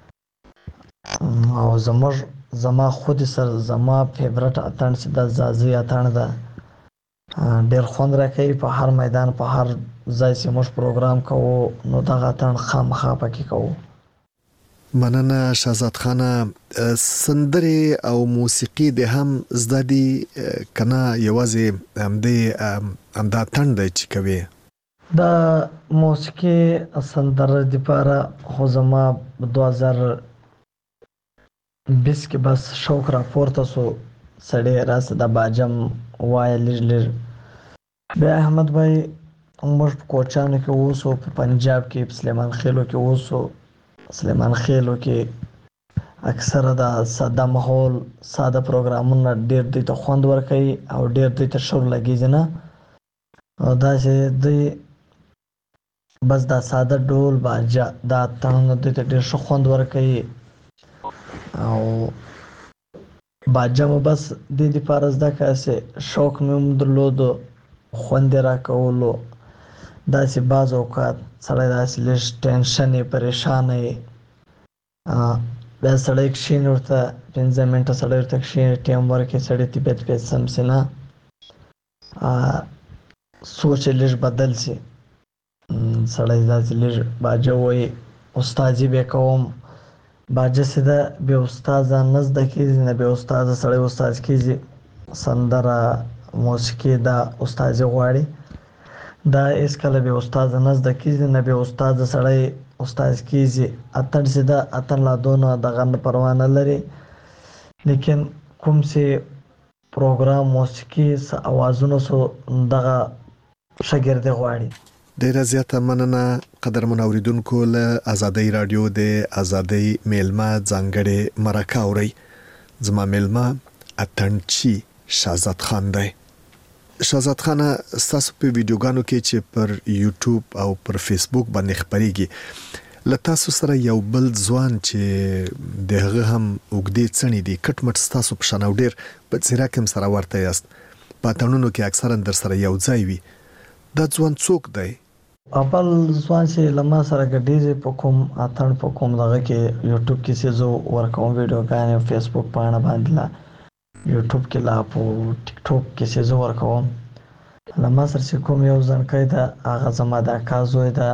او زما خود سره زما فیورټ اتڼ چې ده زازي اتڼ ده. ډېر خوند راکوي. په هر میدان په هر ځای چې موږ پروګرام کوو نو دغه اتڼ خامخا پکې کوو. مننه شهزاد خانه. سندرې او موسیقي د هم زده دي که نه یوازې همدا اتڼ دی چې کوي؟ د موسیقي سندره دپاره خو زما 2020 کې بس شوق راپورته سو سړی راسه د باجم وای لږ بیا احمد بھائی موږ په کوچانو کې اوسو په پنجاب کې په سلیمان خېلو کې اوسو سلیمان خېلو کې اکثره د ساده ماحول ساده پروګرامونه ډېر دوی ته خوند ورکوي او ډېر دوی ته شور لګېږي نه او داسې دوی بس دا ساده ډول باجه دا تړونه دوی ته ډېر ښه خوند ورکوي او باجه مو بس دې دپاره زده کړه چې شوق مې هم درلودو خوند یې راکولو داسې بعض اوقات سړی داسې لږ ټینشن یې پریشانه یې بیا سړی کښېني ورته 15 منټه سړی ورته کښېني ټیم ورکړي سړی طبیعت بیا سم شي نه سوچ یې لږ بدل شي سړی داسې لږ باجه وایي استادي به کوم باجه چې ده بې استاده نه زده کېږي نه بې استاده سړی استاد کېږي سندره موسیقي دا استادي غواړي دا هېڅکله بې استاده نه زده کېږي نه بې استاده سړی استاد کېږي اتڼ چې ده اتڼ لا دونه دغه نه پروا نه لري لیکن کوم چې پروګرام موسیقي څه اوازونه سو دغه شاګردي غواړي ډیره زیاته مننه قدرمن اوریدونکو له آزادۍ رادیو د آزادۍ میلمه ځانګړې مرکه اوري زما میلمه اتڼچی شهزاد خان دی شهزاد خان ستاسو په ویډیوګانو کې چې پر یوټیوب او پر فیسبوک باندې خبريږي له تاسو سره یو بل ځوان چې دغه هم وګدي څنې دي کټمټ ستاسو په شان او ډیر په ځیراکم سره ورته یاست پاتونونو کې اکثرا در سره یو ځای وي دا ځوان څوک دی اول ځوان چې لمه سره ګډیږي په کوم اتڼ په کوم دغه کې یوټیوب کې چې زه ورکوم ویډیوګانې فیسبوک پاڼه باندې لا یوټیوب کې لا په ټیک ټاک کې چې زه ورکوم لمه سره چې کوم یو ځانګړی ده هغه زما د اکا زوی ده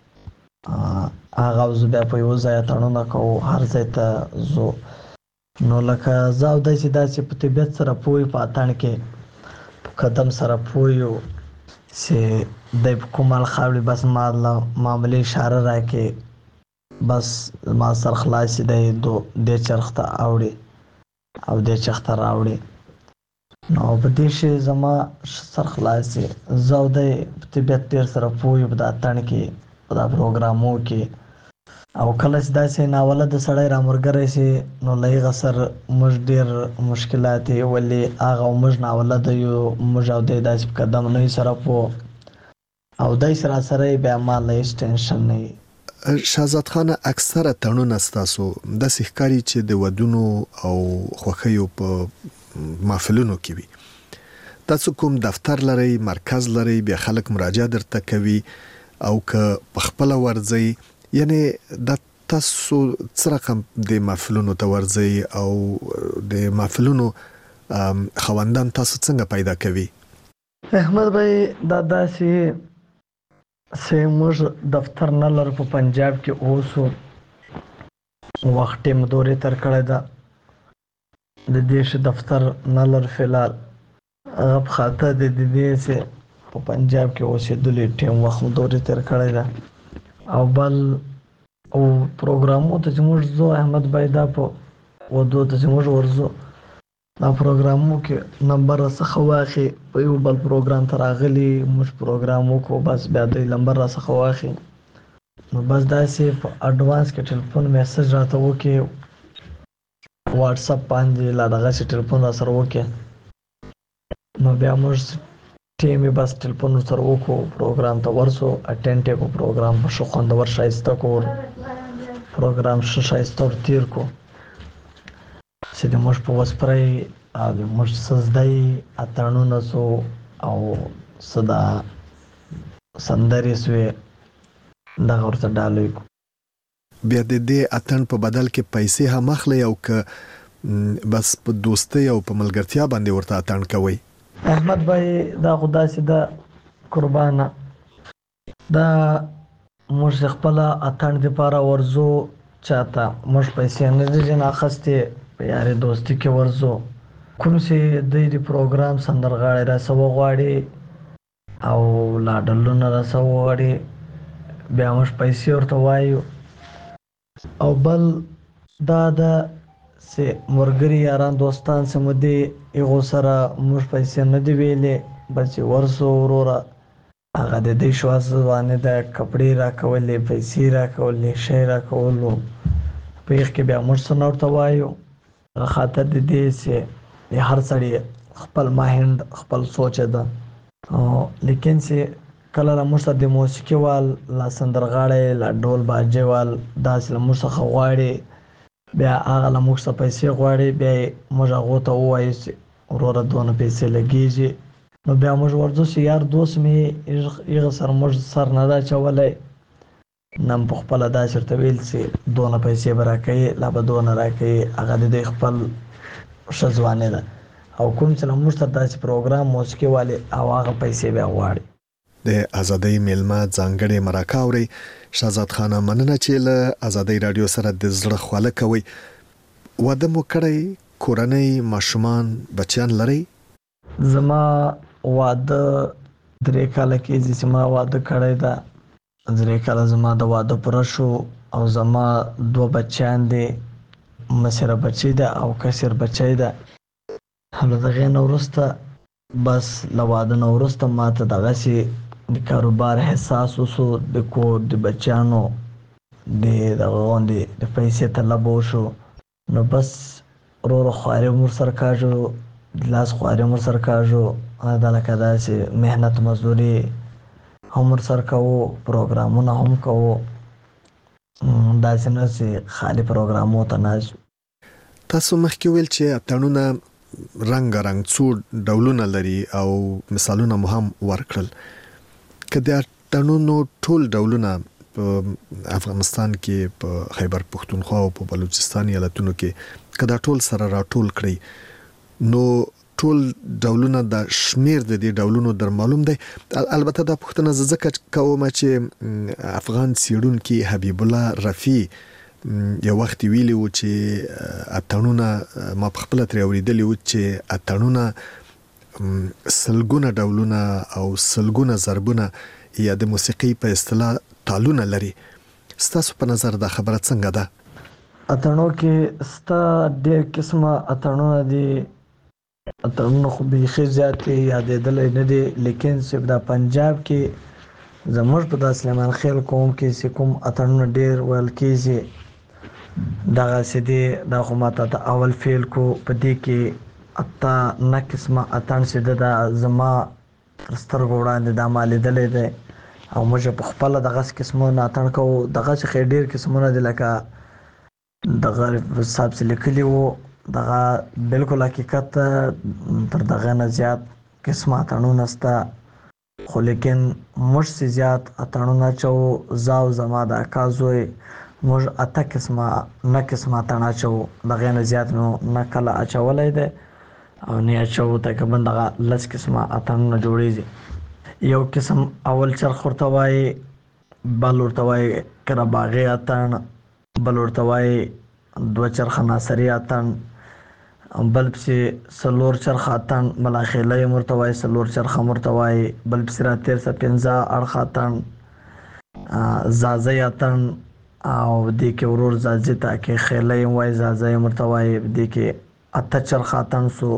هغه زه بیا په یو ځای اتڼونه کوو هر ځای ته ځو نو لکه زه او دی چې داسې په طبیعت سره پوه په اتڼ کې په قدم سره پوه یو چې دی په کومال خاوري بس ما معمولي اشاره راکړي بس ما سر خلاص دی دې چرخ ته اوړي او دې چرخ ته راوړي نو په دې شی زما سر خلاص زه او دی په طبیعت ډېر سره پوه یو په دا اتڼ کې په دا پروګرامو کې او کله چې داسې ناوله د سړی رامرګری شي نو له هغه سره موږ ډېر مشکلات یې ولې هغه موږ ناوله د یو موږ او دی داسې په قدم نه سره پوه او دی سره سره بیا ما له هېڅ ټینشن نه وي شهزاد خان اکثره تړونونه ستاسو داسې ښکاري چې د ودونو او خوښیو په محفلونو کې وي تاسو کوم دفتر لرئ مرکز لرئ بیا خلک مراجعه درته کوي او که په خپله ورځئ یعنی د تاسو څه رقم د محفلونو ته ورځئ او د محفلونو خوندان تاسو څنګه پیدا کوي احمد بھائی دا داسې چې موږ دفتر نه لرو په پنجاب کې اوسو وخت ټیم دورې تر کړی ده د دې دفتر نه لرو فلحال هغه په خاطر د دې چې په پنجاب کې اوسېدلې ټیم وخت دورې تر کړی ده او بل او پروګرامو ته چې موږ زو احمد بھائی دا په ودو ته چې موږ ورزو دا پروګرامو کې نمبر څخه واخی په یو بل پروګرام ته راغلی موږ پروګرامو کو بس بیا د نمبر څخه واخی نو بس داسې په اډوانس کې ټلیفون میسج راته وکي واتس اپ باندې لا دغه ټلیفون را سره وکي نو بیا موږ ټیم بس ټلیفون سره وکړو پروګرام ته ورسو اټینډ کو پروګرام په شو خوندور شایسته کو پروګرام شایسته تیر کو چې د موږ په وسپرای او د موږ سزدای اتړونو سو او صدا سندري سوې دا ورته ډالوي بیا د دې اتن په بدل کې پیسې هم اخلي او که بس په دوستۍ او په ملګرتیا باندې ورته اتن کوي احمد بھائی دا خدا سي دا قربانه دا موږ خپل اتن د پاره ورزو چاته موږ پیسې نه دي نه اخستې په یاري دوستي کې ورزو کوم سي د دې پروګرام سندرغاړي را سو غواړي او لاډلونه را سو غواړي بیا موږ پیسې ورته وایو او بل دا د سي مرګري یاران دوستان سمودي ایغو سره موږ پیسې نه دی ویلې بچ ورسو وروره هغه د دې شواز باندې د کپړې راکولې پیسې راکولې شی راکولو په یخ کې بیا موږ سره ورته وایو خاطر د دې سي هر سړی خپل ماهند خپل سوچ ده لیکن سي کله موږ سره د موسیقي وال لا سندرغاړي لا ډول باجه وال داس له موږ څخه غواړي بیا هغه له موږ څخه پیسې غواړي بیا موږ هغه ته وایو چې وروره دونه پیسې لګیږي نو بیا موږ ورځو چې یار دوست می یغه سر موږ سر نه دا چولای نن په خپل دا شرط ویل چې دونه پیسې برکې لا به دونه راکې هغه د خپل شزوانه ده او کوم چې موږ ته داسې پروګرام موسیقي والے او هغه پیسې بیا غواړي د ازادۍ میلمه ځانګړي مرکه اوري شهزاد خان مننه چې له ازادۍ رادیو سره د زړه خواله کوي واده مو کړی کورنۍ ماشومان بچیان لري زما واده 3 کال کې چې ما واده کړی دا 3 کال زما د واده پر شو او زما 2 بچیان دي مسره بچی ده او کثیر بچی ده هله دغه نورسته بس لواده نورسته ماته دغه سي د کاروبار حساس وسو د کو د بچانو د غوندې د پیسې طلب وشو نو بس ورو خواري مر سرکاجو لاس خواري مر سرکاجو دا لکه داسې مهنت مزدوري هم سرکاو پروګرامونه هم کوو داسې نه سي خالي پروګرامو ته نه تاسو مخکې ویل چې اتڼونه رنگ څو ډولونه لري او مثالونه مو هم ورکړل کله اتڼونو ټول ډولونه په افغانستان کې په خیبر پښتونخوا او په بلوچستان ایالتونو کې کله ټول سره راټول کړي نو ټول ډولونه د شمیر د دې ډولونو در معلوم دی البته دا پښتنه ځکه کوم چې افغان سیړونکو حبیب الله رفیع یو وخت ویلی و چې اتڼونه ما په خپل تر اوریدلی و چې اتڼونه سلګونه ډولونه او سلګونه ضربونه یا د موسیقي په اصطلاح تالونه لري ستاسو په نظر دا خبره څنګه ده اتڼو کې ستا ډېر قسمه اتڼونه دي اتڼونه خو بیخي زیاتې یادېدل نه دي لیکن صرف دا پنجاب کې زموږ په د سلیمان خیل قوم کې چې کوم اتڼونه ډېر ویل کېږي دغه سدي دا خو ماته د اول فیل کو په دې کې اتا نه قسمه اتڼ سده دا زما سترګو وړاندې دا مالې دلې ده او موږ په خپل دغه قسمونه اتڼ کوو دغه چې ډېر قسمونه دي لکه دغه حساب چې لیکلي وو دغه بالکل حقیقت تر دغه نه زیات قسمه اتڼونه سته خو لیکن موږ سي زیات اتڼونه چو زاو زما د اکازوي موږ اته قسمه نه قسمه اتڼ چو دغه نه زیات نو نه کله اچولای دي او نه اچو تقریبا دغه لس قسمه اتڼونه جوړیږي یو قسم اول چرخ ورته وای بل ورته وای کړه باغی اتڼ بل ورته وای دو چرخ ناصری اتڼ بل پسې سلور چرخ اتڼ ملاخیله مرتوای سلور چرخ مرتوای بل پسې را 13 اړخ اتڼ زازي اتڼ او د کې ورور زازي تا کې خیله وای زازي مرتوای د کې اته چرخ اتڼ سو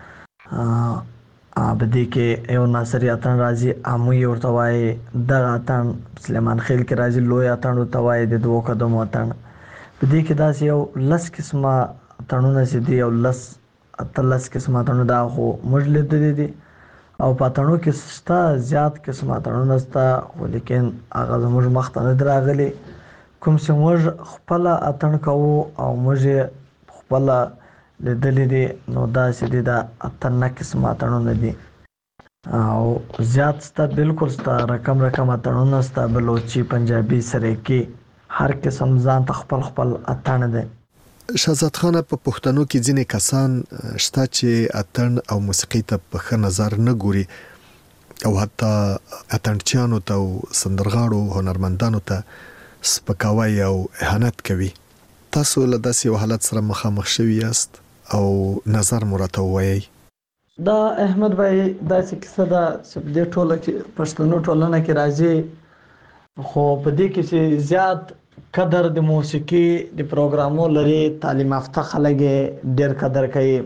بدی کې یو ناصری اتڼ راځي امو یو ورتوای د اتڼ سلیمان خیل کې راځي لوی اتڼ ورتوای د دوه قدم اتڼ بدی کې داس یو لس قسمه اتڼونه چې دی یو لس اتلس قسمه اتڼونه دا خو موږ لیدلې دي او پاتڼو کې ستا زیات قسمه اتڼونه ستا ولیکن هغه زموږ مخ ته نه دراغلي کوم چې موږ خپل اتڼ کوو او موږ خپل لیدلې دي نو دا چې دی دا اتنه قسمه اتڼونه دي او زیات ستا بالکل ستا رقم اتڼونه ستا بلوچي پنجابي سریکي هر قسم ځان خپل اتڼ دي شهزاد خان په پښتنو کې ځینې کسان شته چې اتڼ او موسیقي ته په ښه نظر نه ګوري او حتی اتڼچیانو ته او سندرغاړو هنرمندانو ته سپکاوی او اهانت کوي تاسو له داسې حالت سره مخامخ شوي یاست او نظر مرته وایي دا احمد بھائی داسې کیسه ده چې د ټوله کې پښتنو ټولنه کې راځي خو په دې کې چې زیات قدر د موسیقي د پروګرامو لري، تعلیم یافته خلک ډیر قدر کوي.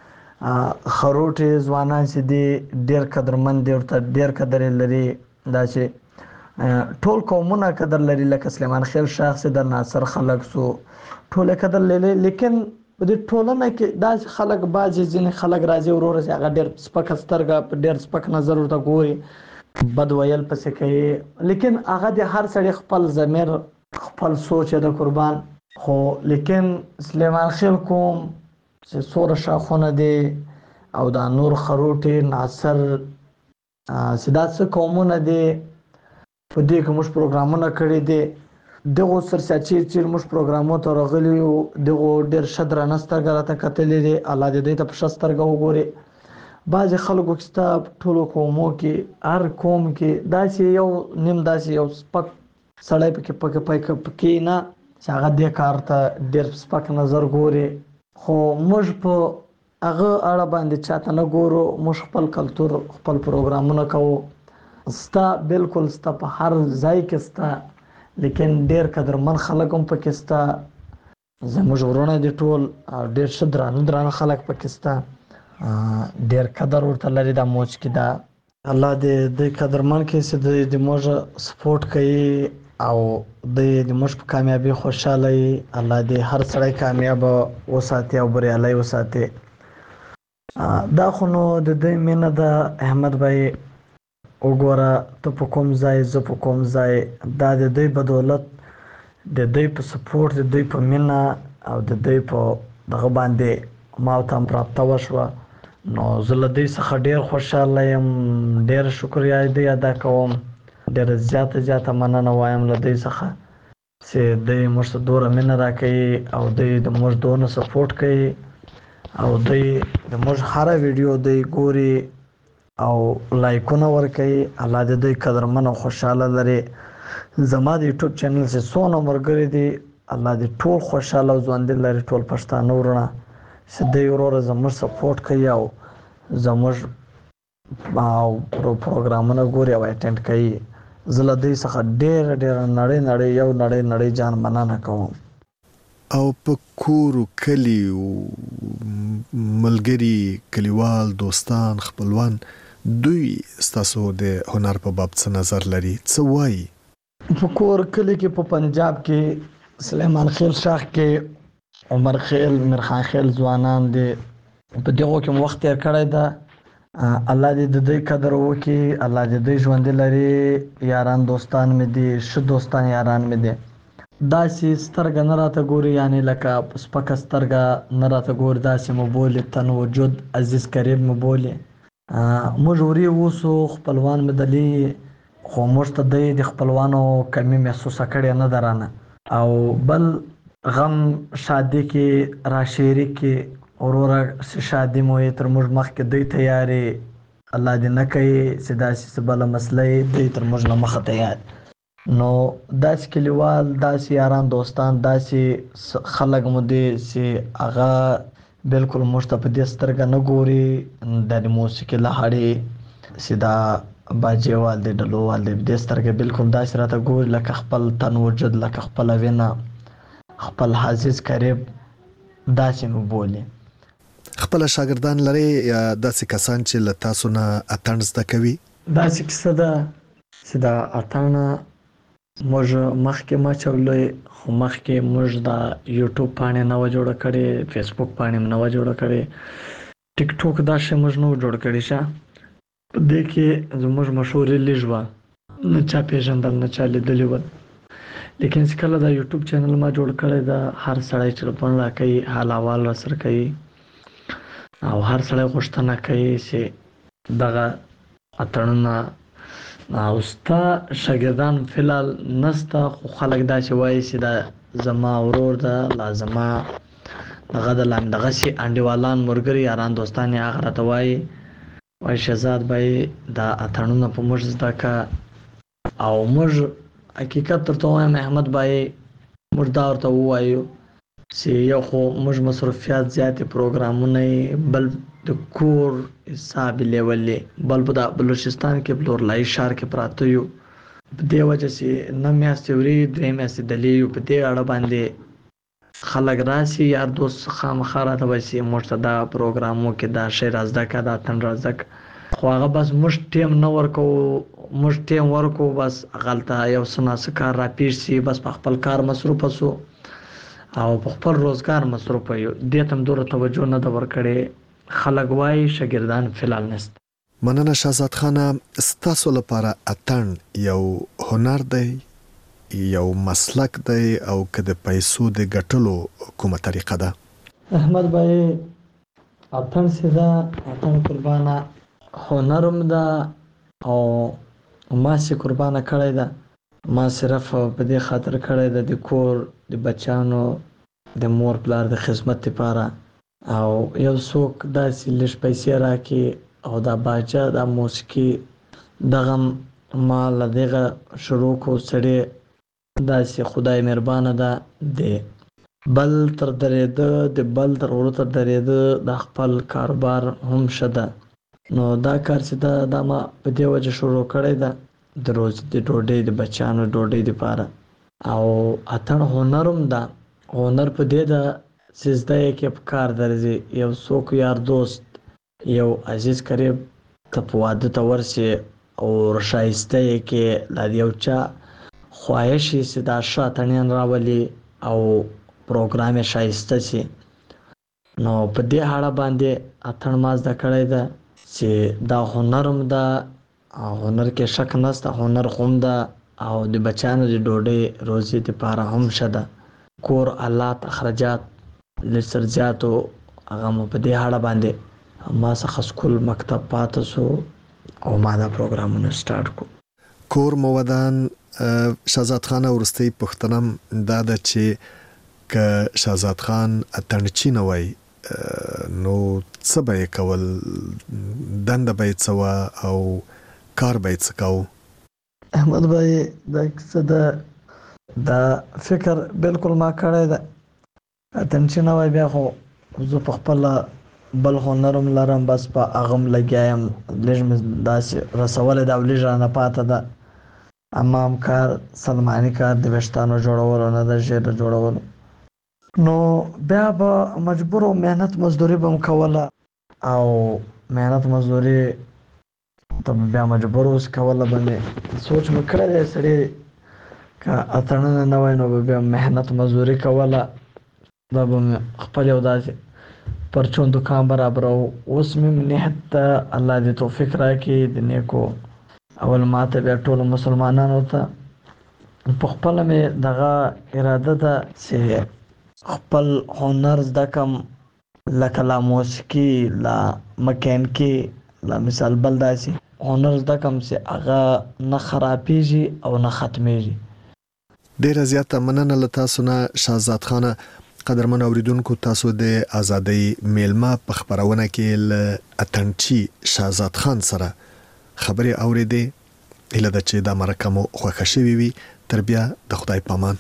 خروټي ځوانان چې دي ډیر قدرمند دي، ورته ډیر قدر لري. دا چې ټول قومونه قدر لري، لکه سلیمان خېل شاخ سي د ناصر خلک سو ټول قدر لري. لیکن په دې ټولنه کې دا خلک بعضې ځینې خلک راځي وروره چې هغه ډېر سپکه سترګه په ډېر سپک نظر ورته ګوري، بد ویل پسې کوي. لیکن هغه د هر سړي خپل ضمیر خپل سوچ د قربان. خو لیکن سلیمان خېل قوم چې څوره شاخونه دي او دا نور خروټي ناصر چې دا څه قومونه دي په دې کې موږ پروګرامونه کړي دي. دغه سرساچیر چې موږ پروګرامو ته راغلي یو دغه ډېر ښه درنه سترګه راته کتلې دي. الله دې دوی ته په ښه سترګه وګوري. بعضې خلکو کې ستا په ټولو قومو کې هر قوم کې داسې یو نیم داسې یو سپک سړی پکې نه چې هغه دې کار ته ډېر سپک نظر ګوري. خو موږ په هغه اړه باندې چاته نه ګورو. موږ خپل کلتور خپل پروګرامونه کوو. ستا بالکل ستا په هر ځای کې ستا، لیکن ډېر قدرمن خلک هم پکې ستا. زموږ ورونه دي ټول ډېر ښه درانه خلک پکې ستا، ډېر قدر ورته لري دا موج کې. دا الله دې دوی قدرمن کړي چې دوی د موږ سپورټ کوي او دوی د موږ په کامیابي خوشحاله وي. الله دې هر سړی کامیابه وساتي او بریالی وساتي. دا خو نو د دوی مینه ده. احمد بھائی وګوره ته په کوم ځای زه په کوم ځای، دا د دوی بدولت، د دوی په سپورټ، د دوی په مینه او د دوی په دغه باندې ما ته هم رابطه وشوه. نو زه له دوی څخه ډېر خوشحاله یم، ډېر شکریه دوی ادا کوم، ډېره زیاته مننه وایم له دوی څخه چې دوی موږ ته دومره مینه راکوي او دوی د موږ دونه سپورټ کوي او دوی د موږ هره ویډیو دوی ګوري او لایکونه ورکوي. الله دې دوی قدرمن او خوشحاله لري. زما د یوټیوب چینل چې څونه ملګري دي الله دې ټول خوشحاله او ژوندي لري، ټول پښتانه ورونه چې دوی وروره زموږ سپورټ کوي او زموږ پروګرامونه ګوري او اټینډ کوي. زه له دوی څخه ډېره نړۍ جان مننه کوم. او په کور کلی ملګري کلیوال دوستان خپلوان دوی ستاسو د هنر په باب څه نظر لري، څه وایي؟ په کور کلی کې په پنجاب کې سلیمان خېل شاخ کې عمر خېل، میرخان خېل ځوانان دي. په دغو کې وخت تېر کړی ده. الله دې د دوی قدر وکړي، الله دې دوی ژوندي لري. یاران دوستان مې دي، ښه دوستان یاران مې دي. داسې سترګه نه راته ګوري، یعنی لکه سپکه سترګه نه راته ګوري. داسې مو بولي تن وجود عزیز قریب مو بولي. موږ وري اوسو، خپلوان مې دلي، خو موږ ته دوی د خپلوانو کمی محسوسه کړې نه ده رانه. او بل غم شادي کې راشعري کې وروره شادي مو یې تر موږ مخکې دوی تیارې. الله دې نه کوي چې داسې څه بله مسله یې دوی تر موږ نه مخه تیار. نو داسې کلیوال، داسې یاران دوستان، داسې خلک مو دي چې هغه بالکل موږ ته په دې سترګه نه ګوري. د موسیقي لهړې چې دا باجوال دی، ډلووال دی، په دې سترګه بالکل داسې راته ګوري لکه خپل تن وجود، لکه خپله وینه، خپل عزیز قریب داسې مو بولي. خپل شاګردان لري یا داسې کسان چې له تاسو نه اتڼ زده کوي؟ داسې کیسه ده چې دا اتڼ موږ مخکې ما چولې، خو مخکې موږ د یوټیوب پاڼې نه وه جوړه کړې، فیسبوک پاڼې نه وه جوړه کړې، ټیک ټوک دا شی موږ نه و جوړ کړی. په دې کې زموږ مشهوري لږ وه، نه چا پېژندل نه چا لیدلي ول. لیکن چې کله دا یوټیوب چینل ما جوړ کړی ده، هر سړی ټلیفون راکوي، حال احوال راسره کوي او هر سړی غوښتنه کوي چې دغه اتڼونه. او ستا شاګردان فلحال نسته، خو خلک دا چې وایي چې دا زما ورور ده، لا زما دغه د دغسې انډیوالان ملګري یاران دوستان یې هغه راته وایي شهزاد بھائی دا اتڼونه په موږ زده که. او موږ حقیقت درته وایم احمد بھائی، موږ دا ورته ووایو چې یو خو موږ مصروفیات زیاتې پروګرامونه یې، بل د کور حساب لیولې، بل په دا بلوچستان کې بلورلایي ښار کې پراته یو. په دې وجه چې نه میاشتې ورې 2 میاشتې دلیل په دې اړه باندې خلک راسي یار دوست خامخا راته وایي چې موږ ته دا پروګرامو کې دا شی را زده کړه دا اتڼ را زده کړه خو هغه بس موږ ټیم نه ورکوو موږ ټیم ورکوو بس هغلته یو څه ناڅه کار راپېښ شي بس په خپل کار مصروفه سو او په خپل روزګار مصروفه یو دې ته هم دومره توجه نه ده ورکړې خلک وایي شاګردان فلحال نشته مننه شهزاد خانه ستاسو لپاره اتڼ یو هنر دی یو مسلک دی او که د پیسو د ګټلو کومه طریقه ده احمد بھائی اتڼ چې ده اتڼ قربانه هنر هم ده او ما چې قربانه کړی ده ما صرف په دې خاطر کړی ده د کور د بچیانو د مور پلار د خدمت لپاره او یو څوک داسې لږ پیسې راکړي او دا باجه دا موسیقي دغه ما له دغه شروع کو سړی داسې خدای مهربانه ده د بل تر درېده د بل تر وروته درېده د خپل کاروبار هم ښه ده نو دا کار چې ده دا ما په دې وجه شروع کړی ده د روز د ډوډۍ د بچیانو ډوډۍ دپاره او اتڼ هنر هم ده هنر په دې ده چې زده یې کې په کار درځي یو څوک یار دوست یو عزیز قریب ته په واده ته ورسي او ښایسته یې کې لا د یو چا خواهش یې چې دا ښه اتڼیان راولي او پروګرام یې ښایسته سي نو په دې اړه باندې اتڼ ما زده کړی ده چې دا هنر هم ده او هنر کې شک نشته هنر خو هم ده او د بچیانو د ډوډۍ روزي دپاره هم ښه ده کور حالات اخراجات لږ تر زیاتو هغه مو په دې اړه باندې ما څخه سکول مکتب پاته سو او ما دا پروګرامونه سټارټ کړو کور مو ودان شهزاد خان ورستی پښتنم دا ده چې که شهزاد خان اتڼچی نه وای نو څه به یې کول دنده به یې څه وه او کار به یې څه کوو احمد بھائی دا کیسه ده دا فکر بالکل ما کړی ده اتڼچی نه وای بیا خو زه په خپله بل هنر هم لرم بس په هغه هم لګیا یم لږ مې داسې رسولی ده او لږ رانه پاته ده امام کار سلماني کار د ویښتانو جوړولو نه ده ژیړه جوړولو نو بیا به مجبور و محنت مزدوري به م کوله او محنت مزدوري ته بیا مجبور اوس کوله به مې سوچ مې کړی دی سړی که اتڼونه نه وای نو به بیا محنت مزدوري کوله دا به مې خپل یو داسې پرچون دکان برابرو اوس مې نیت ته الله دې توفیق راکړي د نیکو اول ما ته بیا ټولو مسلمانانو ته په خپله مې دغه اراده ده چې خپل هنر زده کم لکه لا موسیقي لا مکانیکي لا مثال بل داسې هنر زده کم چې هغه نه خرابېږي او نه ختمېږي ډیره زیاته مننه له تاسو نه شهزاد خانه قدرمن اوریدونکو تاسو د ازادۍ میلمه په خبرونه کې له اتڼچی شهزاد خان سره خبرې اورېدې هیله ده چې دا مرکه مو خوښه شوې وي تر بیا د خدای پامان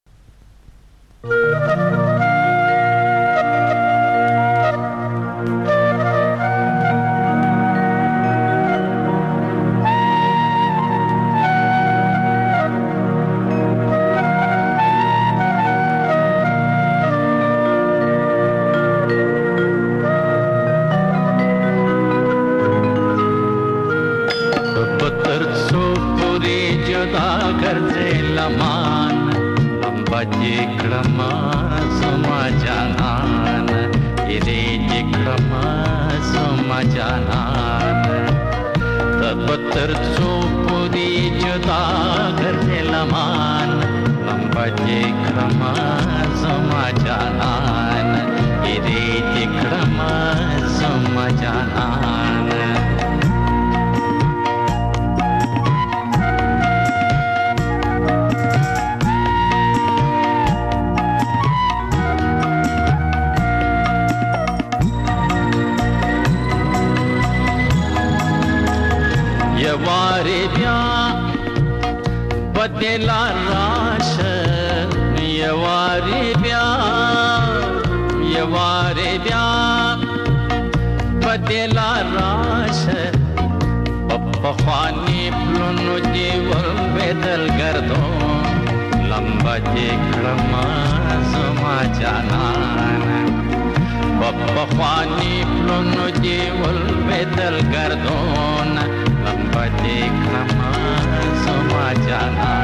بدلا راش یواری بیا بدلا راش پخوانی پلونو دی وربه دل گردون لمبا جکرم زما جانان بخوانی پلونو جیول بدل گردون لمبا جکرم زما جانان